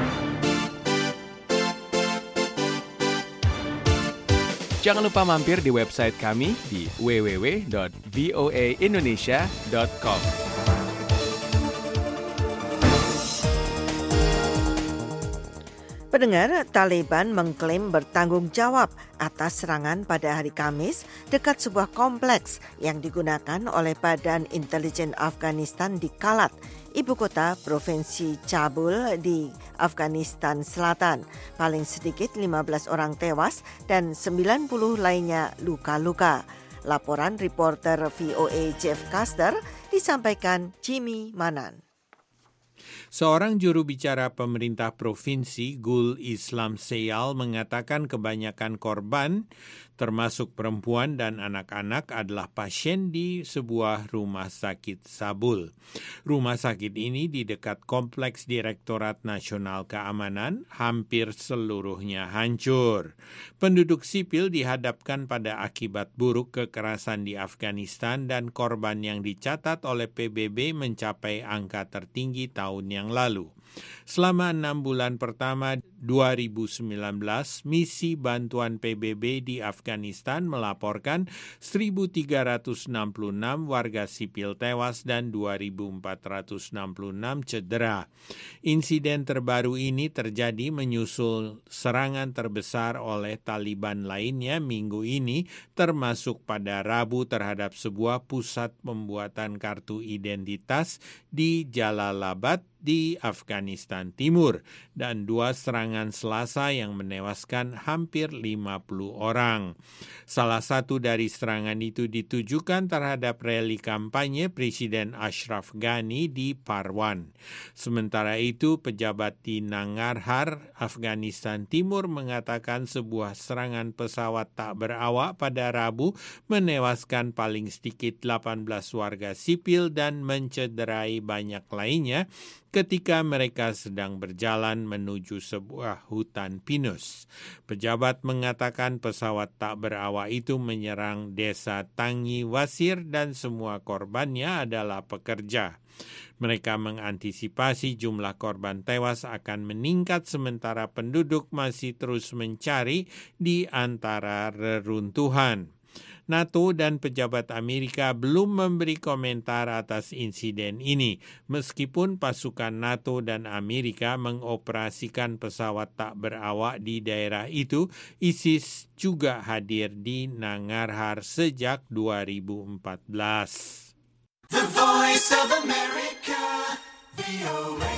Jangan lupa mampir di website kami di www.voaindonesia.com. Pendengar, Taliban mengklaim bertanggung jawab atas serangan pada hari Kamis dekat sebuah kompleks yang digunakan oleh Badan Intelijen Afghanistan di Kalat, ibu kota Provinsi Kabul di Afghanistan Selatan. Paling sedikit 15 orang tewas dan 90 lainnya luka-luka. Laporan reporter VOA Jeff Caster disampaikan Jimmy Manan. Seorang juru bicara pemerintah provinsi Gul Islam Seyal mengatakan kebanyakan korban, termasuk perempuan dan anak-anak, adalah pasien di sebuah rumah sakit Sabul. Rumah sakit ini di dekat Kompleks Direktorat Nasional Keamanan, hampir seluruhnya hancur. Penduduk sipil dihadapkan pada akibat buruk kekerasan di Afghanistan dan korban yang dicatat oleh PBB mencapai angka tertinggi tahun yang lalu. Selama 6 bulan pertama 2019, misi bantuan PBB di Afghanistan melaporkan 1.366 warga sipil tewas dan 2.466 cedera. Insiden terbaru ini terjadi menyusul serangan terbesar oleh Taliban lainnya minggu ini, termasuk pada Rabu terhadap sebuah pusat pembuatan kartu identitas di Jalalabad di Afghanistan Timur dan 2 serangan Selasa yang menewaskan hampir 50 orang. Salah satu dari serangan itu ditujukan terhadap rally kampanye Presiden Ashraf Ghani di Parwan. Sementara itu, pejabat di Nangarhar, Afghanistan Timur mengatakan sebuah serangan pesawat tak berawak pada Rabu menewaskan paling sedikit 18 warga sipil dan mencederai banyak lainnya ketika mereka sedang berjalan menuju sebuah hutan pinus. Pejabat mengatakan pesawat tak berawak itu menyerang desa Tangi Wasir dan semua korbannya adalah pekerja. Mereka mengantisipasi jumlah korban tewas akan meningkat sementara penduduk masih terus mencari di antara reruntuhan. NATO dan pejabat Amerika belum memberi komentar atas insiden ini, meskipun pasukan NATO dan Amerika mengoperasikan pesawat tak berawak di daerah itu. ISIS juga hadir di Nangarhar sejak 2014. The Voice of America, VOA.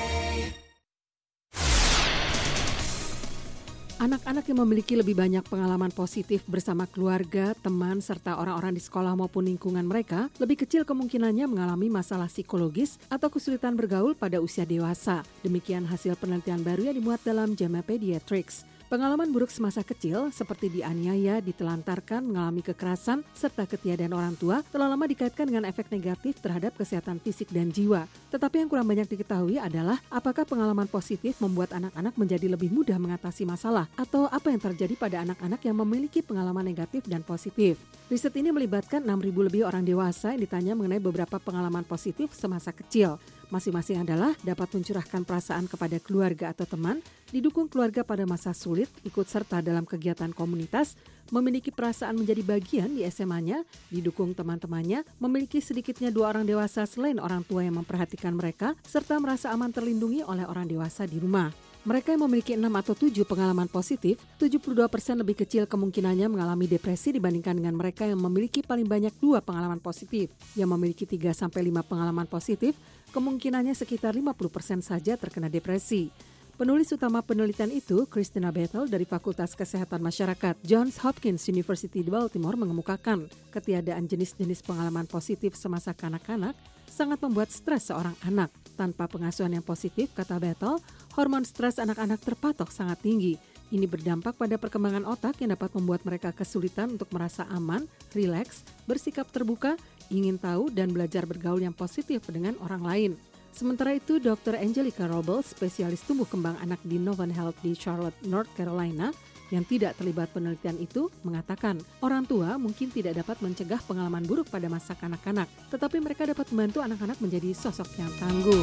Anak-anak yang memiliki lebih banyak pengalaman positif bersama keluarga, teman, serta orang-orang di sekolah maupun lingkungan mereka, lebih kecil kemungkinannya mengalami masalah psikologis atau kesulitan bergaul pada usia dewasa. Demikian hasil penelitian baru yang dimuat dalam JAMA Pediatrics. Pengalaman buruk semasa kecil seperti dianiaya, ditelantarkan, mengalami kekerasan, serta ketiadaan orang tua telah lama dikaitkan dengan efek negatif terhadap kesehatan fisik dan jiwa. Tetapi yang kurang banyak diketahui adalah apakah pengalaman positif membuat anak-anak menjadi lebih mudah mengatasi masalah atau apa yang terjadi pada anak-anak yang memiliki pengalaman negatif dan positif. Riset ini melibatkan 6.000 lebih orang dewasa yang ditanya mengenai beberapa pengalaman positif semasa kecil. Masing-masing adalah dapat mencurahkan perasaan kepada keluarga atau teman, didukung keluarga pada masa sulit, ikut serta dalam kegiatan komunitas, memiliki perasaan menjadi bagian di SMA-nya, didukung teman-temannya, memiliki sedikitnya 2 orang dewasa selain orang tua yang memperhatikan mereka, serta merasa aman terlindungi oleh orang dewasa di rumah. Mereka yang memiliki 6 atau 7 pengalaman positif, 72% lebih kecil kemungkinannya mengalami depresi dibandingkan dengan mereka yang memiliki paling banyak 2 pengalaman positif. Yang memiliki 3-5 pengalaman positif, kemungkinannya sekitar 50% saja terkena depresi. Penulis utama penelitian itu, Christina Bethel dari Fakultas Kesehatan Masyarakat Johns Hopkins University di Baltimore mengemukakan ketiadaan jenis-jenis pengalaman positif semasa kanak-kanak sangat membuat stres seorang anak. Tanpa pengasuhan yang positif, kata Bethel, hormon stres anak-anak terpatok sangat tinggi. Ini berdampak pada perkembangan otak yang dapat membuat mereka kesulitan untuk merasa aman, rileks, bersikap terbuka, ingin tahu, dan belajar bergaul yang positif dengan orang lain. Sementara itu, Dr. Angelica Robles, spesialis tumbuh kembang anak di Novant Health di Charlotte, North Carolina, yang tidak terlibat penelitian itu, mengatakan orang tua mungkin tidak dapat mencegah pengalaman buruk pada masa kanak-kanak, tetapi mereka dapat membantu anak-anak menjadi sosok yang tangguh.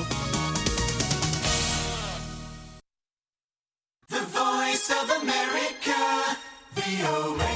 The Voice of America, VOA.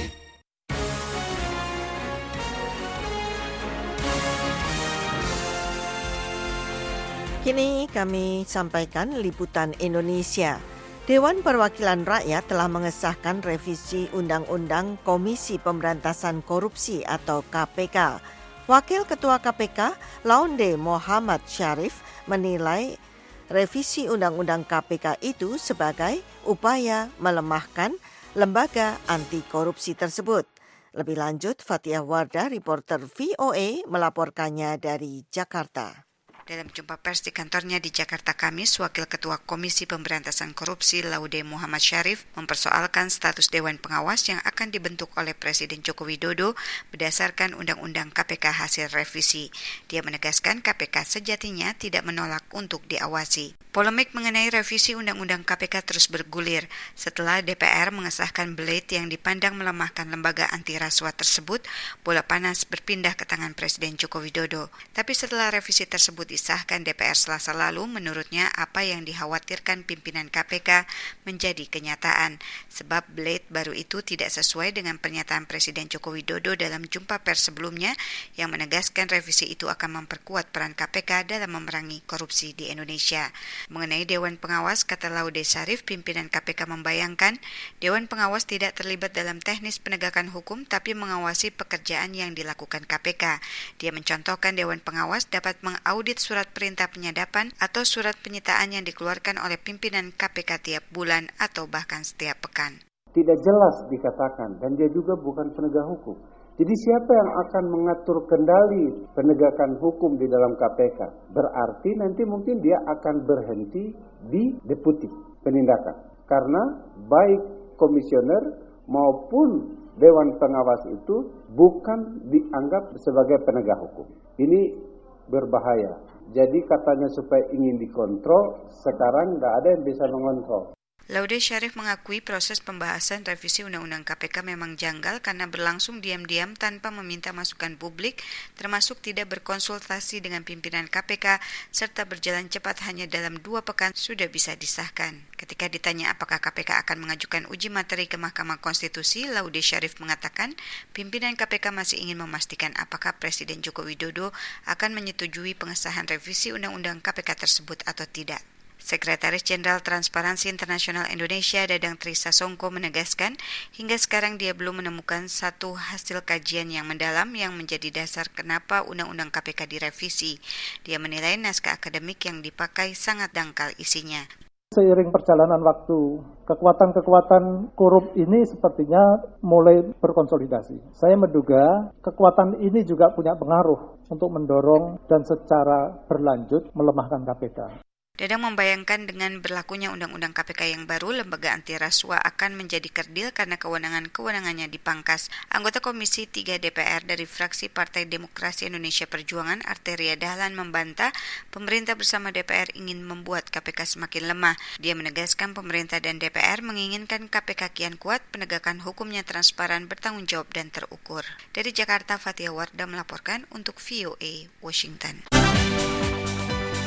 Kini kami sampaikan liputan Indonesia. Dewan Perwakilan Rakyat telah mengesahkan revisi Undang-Undang Komisi Pemberantasan Korupsi atau KPK. Wakil Ketua KPK, Laude Muhammad Syarif, menilai revisi Undang-Undang KPK itu sebagai upaya melemahkan lembaga anti korupsi tersebut. Lebih lanjut, Fathia Wardah, reporter VOA, melaporkannya dari Jakarta. Dalam jumpa pers di kantornya di Jakarta Kamis, Wakil Ketua Komisi Pemberantasan Korupsi Laude Muhammad Syarif mempersoalkan status Dewan Pengawas yang akan dibentuk oleh Presiden Joko Widodo berdasarkan Undang-Undang KPK hasil revisi. Dia menegaskan KPK sejatinya tidak menolak untuk diawasi. Polemik mengenai revisi Undang-Undang KPK terus bergulir setelah DPR mengesahkan Blade yang dipandang melemahkan lembaga anti rasuah tersebut. Bola panas berpindah ke tangan Presiden Joko Widodo. Tapi setelah revisi tersebut disahkan DPR Selasa lalu, menurutnya apa yang dikhawatirkan pimpinan KPK menjadi kenyataan. Sebab Blade baru itu tidak sesuai dengan pernyataan Presiden Joko Widodo dalam jumpa pers sebelumnya yang menegaskan revisi itu akan memperkuat peran KPK dalam memerangi korupsi di Indonesia. Mengenai Dewan Pengawas, kata Laude Syarif, pimpinan KPK membayangkan Dewan Pengawas tidak terlibat dalam teknis penegakan hukum tapi mengawasi pekerjaan yang dilakukan KPK. Dia mencontohkan Dewan Pengawas dapat mengaudit surat perintah penyadapan atau surat penyitaan yang dikeluarkan oleh pimpinan KPK tiap bulan atau bahkan setiap pekan. Tidak jelas dikatakan dan dia juga bukan penegak hukum. Jadi siapa yang akan mengatur kendali penegakan hukum di dalam KPK? Berarti nanti mungkin dia akan berhenti di deputi penindakan. Karena baik komisioner maupun Dewan Pengawas itu bukan dianggap sebagai penegak hukum. Ini berbahaya. Jadi katanya supaya ingin dikontrol, sekarang nggak ada yang bisa mengontrol. Laude Syarif mengakui proses pembahasan revisi Undang-Undang KPK memang janggal karena berlangsung diam-diam tanpa meminta masukan publik, termasuk tidak berkonsultasi dengan pimpinan KPK, serta berjalan cepat hanya dalam 2 pekan sudah bisa disahkan. Ketika ditanya apakah KPK akan mengajukan uji materi ke Mahkamah Konstitusi, Laude Syarif mengatakan pimpinan KPK masih ingin memastikan apakah Presiden Joko Widodo akan menyetujui pengesahan revisi Undang-Undang KPK tersebut atau tidak. Sekretaris Jenderal Transparansi Internasional Indonesia Dadang Trisasongko menegaskan hingga sekarang dia belum menemukan satu hasil kajian yang mendalam yang menjadi dasar kenapa Undang-Undang KPK direvisi. Dia menilai naskah akademik yang dipakai sangat dangkal isinya. Seiring perjalanan waktu, kekuatan-kekuatan korup ini sepertinya mulai berkonsolidasi. Saya menduga kekuatan ini juga punya pengaruh untuk mendorong dan secara berlanjut melemahkan KPK. Dadang membayangkan dengan berlakunya Undang-Undang KPK yang baru, lembaga anti rasuah akan menjadi kerdil karena kewenangan-kewenangannya dipangkas. Anggota Komisi 3 DPR dari fraksi Partai Demokrasi Indonesia Perjuangan, Arteria Dahlan, membantah pemerintah bersama DPR ingin membuat KPK semakin lemah. Dia menegaskan pemerintah dan DPR menginginkan KPK kian kuat, penegakan hukumnya transparan, bertanggung jawab dan terukur. Dari Jakarta, Fathia Wardah melaporkan untuk VOA Washington.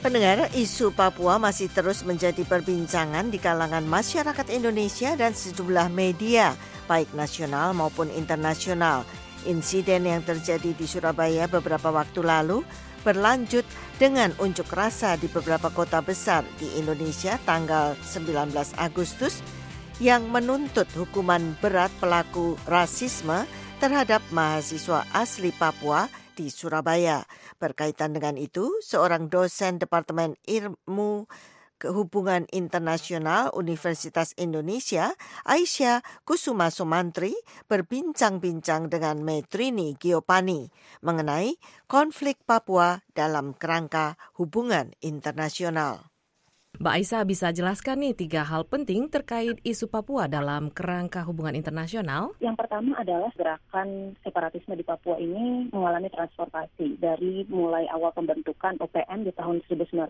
Pendengar, isu Papua masih terus menjadi perbincangan di kalangan masyarakat Indonesia dan sejumlah media, baik nasional maupun internasional. Insiden yang terjadi di Surabaya beberapa waktu lalu berlanjut dengan unjuk rasa di beberapa kota besar di Indonesia tanggal 19 Agustus yang menuntut hukuman berat pelaku rasisme terhadap mahasiswa asli Papua di Surabaya. Berkaitan dengan itu, seorang dosen Departemen Ilmu Hubungan Internasional Universitas Indonesia, Aisyah Kusuma Sumantri, berbincang-bincang dengan Metrini Giopani mengenai konflik Papua dalam kerangka hubungan internasional. Mbak Aisyah bisa jelaskan nih 3 hal penting terkait isu Papua dalam kerangka hubungan internasional? Yang pertama adalah gerakan separatisme di Papua ini mengalami transformasi dari mulai awal pembentukan OPM di tahun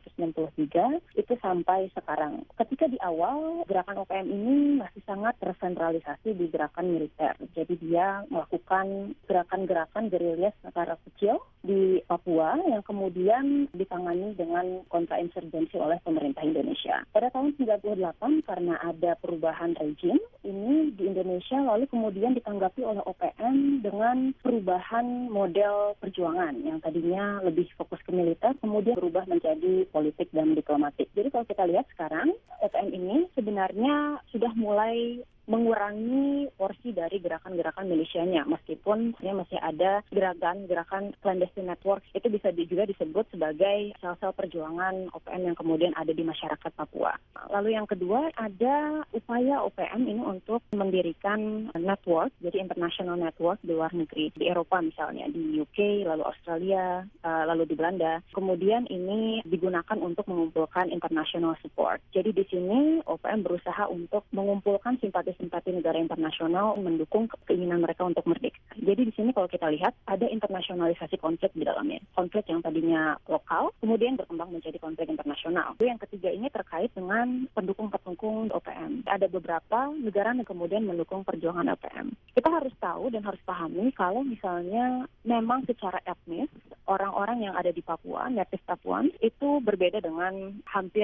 1963 itu sampai sekarang. Ketika di awal gerakan OPM ini masih sangat tersentralisasi di gerakan militer. Jadi dia melakukan gerakan-gerakan gerilya secara kecil di Papua yang kemudian ditangani dengan kontrainsurgensi oleh pemerintah Indonesia. Pada tahun 1998 karena ada perubahan rejim ini di Indonesia lalu kemudian ditanggapi oleh OPM dengan perubahan model perjuangan yang tadinya lebih fokus ke militer kemudian berubah menjadi politik dan diplomatik. Jadi kalau kita lihat sekarang OPM ini sebenarnya sudah mulai mengurangi porsi dari gerakan-gerakan milisianya meskipun masih ada gerakan clandestine network itu bisa juga disebut sebagai sel-sel perjuangan OPM yang kemudian ada di masyarakat Papua. Lalu yang kedua ada upaya OPM ini untuk mendirikan network, jadi international network di luar negeri, di Eropa misalnya, di UK, lalu Australia, lalu di Belanda. Kemudian ini digunakan untuk mengumpulkan international support. Jadi di sini OPM berusaha untuk mengumpulkan simpati negara internasional mendukung keinginan mereka untuk merdeka. Jadi di sini kalau kita lihat ada internasionalisasi konflik di dalamnya. Konflik yang tadinya lokal kemudian berkembang menjadi konflik internasional. Yang ketiga ini terkait dengan pendukung-pendukung OPM. Ada beberapa negara yang kemudian mendukung perjuangan OPM. Kita harus tahu dan harus pahami kalau misalnya memang secara etnis orang-orang yang ada di Papua, native Papuans, itu berbeda dengan hampir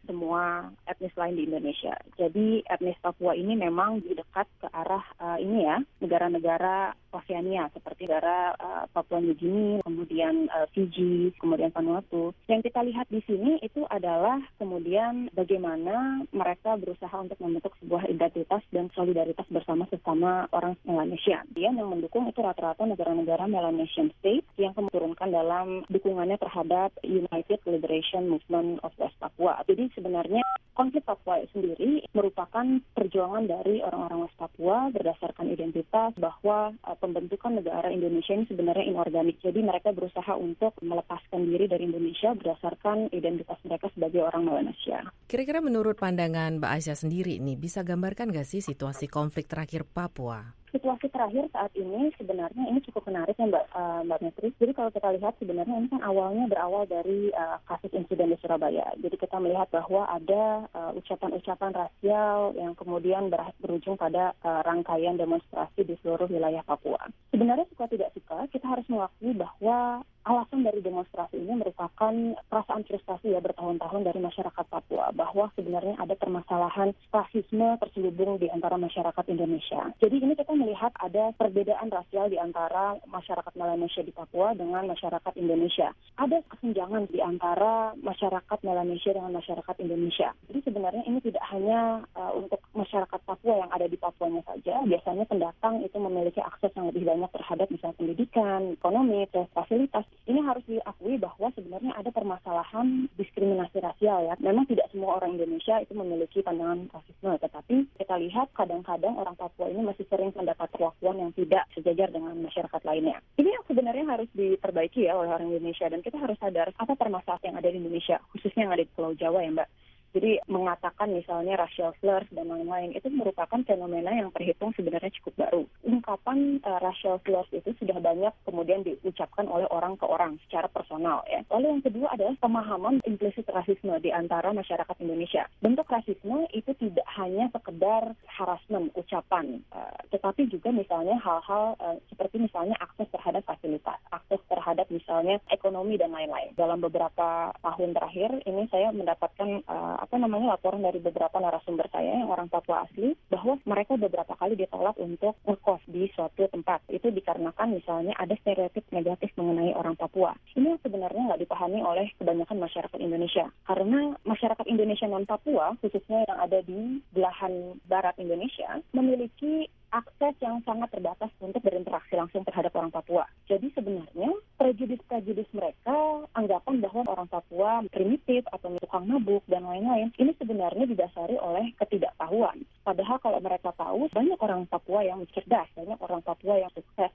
semua etnis lain di Indonesia. Jadi etnis Papua ini memang dekat ke arah negara-negara Oseania seperti negara Papua New Guinea, kemudian Fiji, kemudian Vanuatu. Yang kita lihat di sini itu adalah kemudian bagaimana mereka berusaha untuk membentuk sebuah identitas dan solidaritas bersama sesama orang Melanesia. Yang mendukung itu rata-rata negara-negara Melanesian State yang turunkan dalam dukungannya terhadap United Liberation Movement of West Papua. Jadi sebenarnya konflik Papua sendiri merupakan perjuangan dari orang-orang West Papua berdasarkan identitas bahwa pembentukan negara Indonesia ini sebenarnya inorganik. Jadi mereka berusaha untuk melepaskan diri dari Indonesia berdasarkan identitas mereka sebagai orang Melanesia. Kira-kira menurut pandangan Mbak Aisyah sendiri nih, bisa gambarkan nggak sih situasi konflik terakhir Papua? Situasi terakhir saat ini sebenarnya ini cukup menarik ya Mbak Metri. Jadi kalau kita lihat sebenarnya ini kan awalnya berawal dari kasus insiden di Surabaya. Jadi kita melihat bahwa ada ucapan-ucapan rasial yang kemudian berujung pada rangkaian demonstrasi di seluruh wilayah Papua. Sebenarnya suka tidak suka kita harus mengakui bahwa alasan dari demonstrasi ini merupakan perasaan frustasi bertahun-tahun dari masyarakat Papua bahwa sebenarnya ada permasalahan rasisme terselubung di antara masyarakat Indonesia. Jadi ini kita melihat ada perbedaan rasial di antara masyarakat Melanesia di Papua dengan masyarakat Indonesia. Ada kesenjangan di antara masyarakat Melanesia dengan masyarakat Indonesia. Jadi sebenarnya ini tidak hanya untuk masyarakat Papua yang ada di Papuanya saja. Biasanya pendatang itu memiliki akses yang lebih banyak terhadap misalnya pendidikan, ekonomi, dan fasilitas. Ini harus diakui bahwa sebenarnya ada permasalahan diskriminasi rasial ya. Memang tidak semua orang Indonesia itu memiliki pandangan rasisme, tetapi kita lihat kadang-kadang orang Papua ini masih sering mendapat perlakuan yang tidak sejajar dengan masyarakat lainnya. Ini yang sebenarnya harus diperbaiki ya oleh orang Indonesia dan kita harus sadar apa permasalahan yang ada di Indonesia, khususnya yang ada di Pulau Jawa ya Mbak. Jadi mengatakan misalnya racial slurs dan lain-lain itu merupakan fenomena yang terhitung sebenarnya cukup baru. Ungkapan racial slurs itu sudah banyak kemudian diucapkan oleh orang ke orang secara personal ya. Lalu yang kedua adalah pemahaman implisit rasisme di antara masyarakat Indonesia. Bentuk rasisme itu tidak hanya sekedar harassment, ucapan, tetapi juga misalnya hal-hal seperti misalnya akses terhadap fasilitas, akses terhadap terhadap misalnya ekonomi dan lain-lain. Dalam beberapa tahun terakhir ini saya mendapatkan laporan dari beberapa narasumber saya yang orang Papua asli bahwa mereka beberapa kali ditolak untuk ngekos di suatu tempat. Itu dikarenakan misalnya ada stereotip negatif mengenai orang Papua. Ini yang sebenarnya nggak dipahami oleh kebanyakan masyarakat Indonesia. Karena masyarakat Indonesia non-Papua, khususnya yang ada di belahan barat Indonesia, memiliki akses yang sangat terbatas untuk berinteraksi langsung terhadap orang Papua. Jadi sebenarnya prejudis mereka, anggapan bahwa orang Papua primitif atau tukang mabuk dan lain-lain, ini sebenarnya didasari oleh ketidaktahuan. Padahal kalau mereka tahu, banyak orang Papua yang cerdas, banyak orang Papua yang sukses.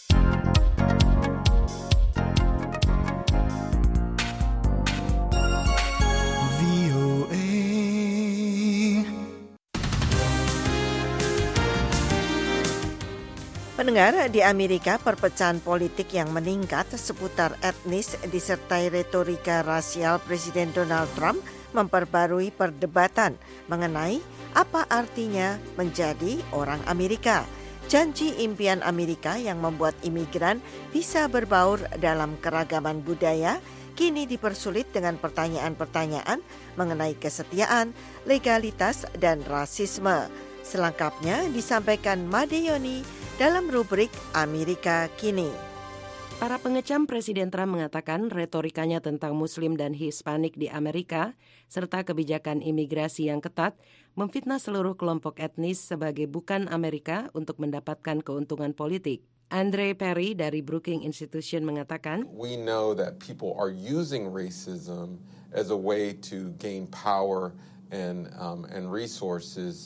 Pendengar, di Amerika perpecahan politik yang meningkat seputar etnis disertai retorika rasial Presiden Donald Trump memperbarui perdebatan mengenai apa artinya menjadi orang Amerika. Janji impian Amerika yang membuat imigran bisa berbaur dalam keragaman budaya kini dipersulit dengan pertanyaan-pertanyaan mengenai kesetiaan, legalitas, dan rasisme. Selengkapnya disampaikan Made Yoni dalam rubrik Amerika Kini. Para pengecam Presiden Trump mengatakan retorikanya tentang Muslim dan Hispanik di Amerika serta kebijakan imigrasi yang ketat memfitnah seluruh kelompok etnis sebagai bukan Amerika untuk mendapatkan keuntungan politik. Andre Perry dari Brookings Institution mengatakan, We know that people are using racism as a way to gain power and resources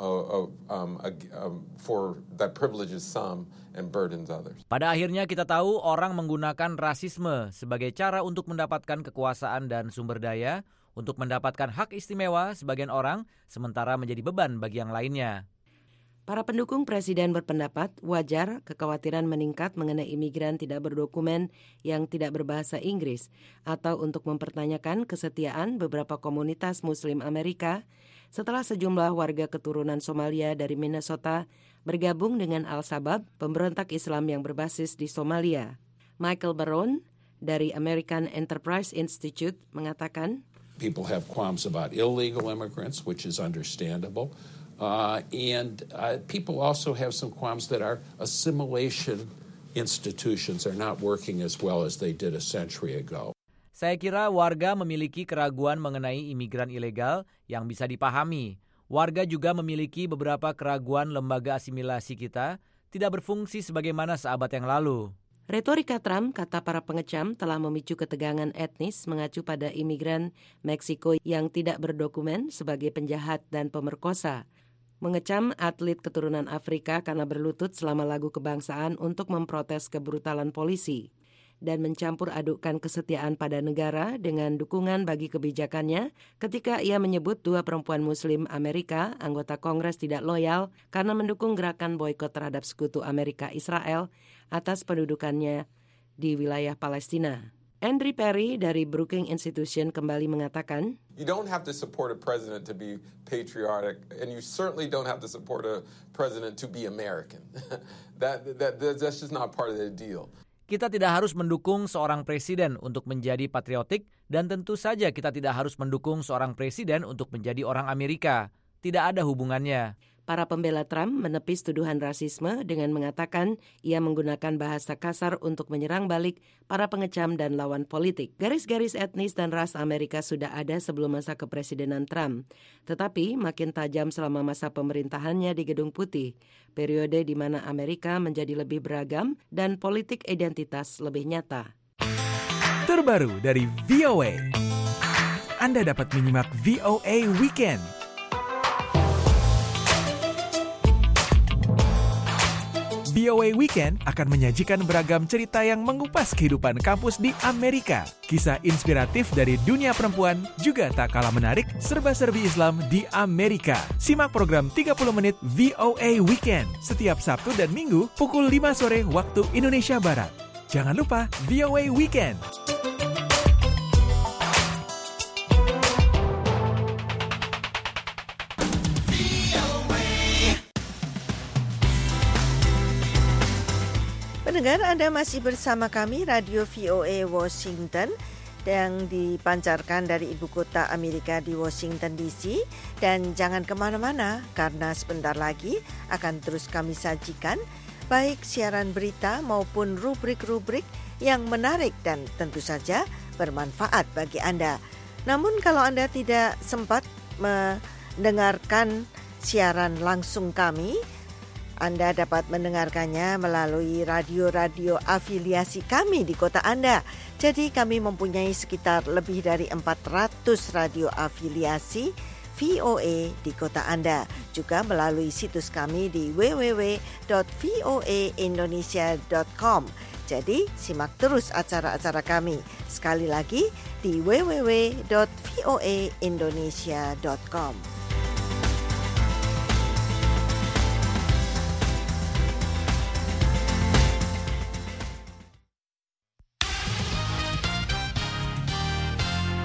for that privileges some and burdens others. Pada akhirnya kita tahu orang menggunakan rasisme sebagai cara untuk mendapatkan kekuasaan dan sumber daya, untuk mendapatkan hak istimewa sebagian orang, sementara menjadi beban bagi yang lainnya. Para pendukung presiden berpendapat wajar kekhawatiran meningkat mengenai imigran tidak berdokumen yang tidak berbahasa Inggris atau untuk mempertanyakan kesetiaan beberapa komunitas Muslim Amerika setelah sejumlah warga keturunan Somalia dari Minnesota bergabung dengan Al-Shabaab, pemberontak Islam yang berbasis di Somalia. Michael Barone dari American Enterprise Institute mengatakan, People have qualms about illegal immigrants, which is understandable. And people also have some qualms that our assimilation institutions are not working as well as they did a century ago. Saya kira warga memiliki keraguan mengenai imigran ilegal yang bisa dipahami. Warga juga memiliki beberapa keraguan lembaga asimilasi kita tidak berfungsi sebagaimana seabad yang lalu. Retorika Trump, kata para pengecam, telah memicu ketegangan etnis mengacu pada imigran Meksiko yang tidak berdokumen sebagai penjahat dan pemerkosa. Mengecam atlet keturunan Afrika karena berlutut selama lagu kebangsaan untuk memprotes kebrutalan polisi. Dan mencampur adukkan kesetiaan pada negara dengan dukungan bagi kebijakannya ketika ia menyebut dua perempuan Muslim Amerika, anggota Kongres tidak loyal karena mendukung gerakan boikot terhadap sekutu Amerika Israel atas pendudukannya di wilayah Palestina. Andre Perry dari Brookings Institution kembali mengatakan, You don't have to support a president to be patriotic, and you certainly don't have to support a president to be American. That's just not part of the deal. Kita tidak harus mendukung seorang presiden untuk menjadi patriotik dan tentu saja kita tidak harus mendukung seorang presiden untuk menjadi orang Amerika. Tidak ada hubungannya. Para pembela Trump menepis tuduhan rasisme dengan mengatakan ia menggunakan bahasa kasar untuk menyerang balik para pengecam dan lawan politik. Garis-garis etnis dan ras Amerika sudah ada sebelum masa kepresidenan Trump, tetapi makin tajam selama masa pemerintahannya di Gedung Putih, periode di mana Amerika menjadi lebih beragam dan politik identitas lebih nyata. Terbaru dari VOA. Anda dapat menyimak VOA Weekend. VOA Weekend akan menyajikan beragam cerita yang mengupas kehidupan kampus di Amerika. Kisah inspiratif dari dunia perempuan juga tak kalah menarik serba-serbi Islam di Amerika. Simak program 30 menit VOA Weekend setiap Sabtu dan Minggu pukul 5 sore waktu Indonesia Barat. Jangan lupa VOA Weekend. Pendengar, Anda masih bersama kami Radio VOA Washington yang dipancarkan dari ibu kota Amerika di Washington DC. Dan jangan kemana-mana karena sebentar lagi akan terus kami sajikan baik siaran berita maupun rubrik-rubrik yang menarik dan tentu saja bermanfaat bagi Anda. Namun kalau Anda tidak sempat mendengarkan siaran langsung kami, Anda dapat mendengarkannya melalui radio-radio afiliasi kami di kota Anda. Jadi kami mempunyai sekitar lebih dari 400 radio afiliasi VOA di kota Anda. Juga melalui situs kami di www.voaindonesia.com. Jadi simak terus acara-acara kami. Sekali lagi di www.voaindonesia.com.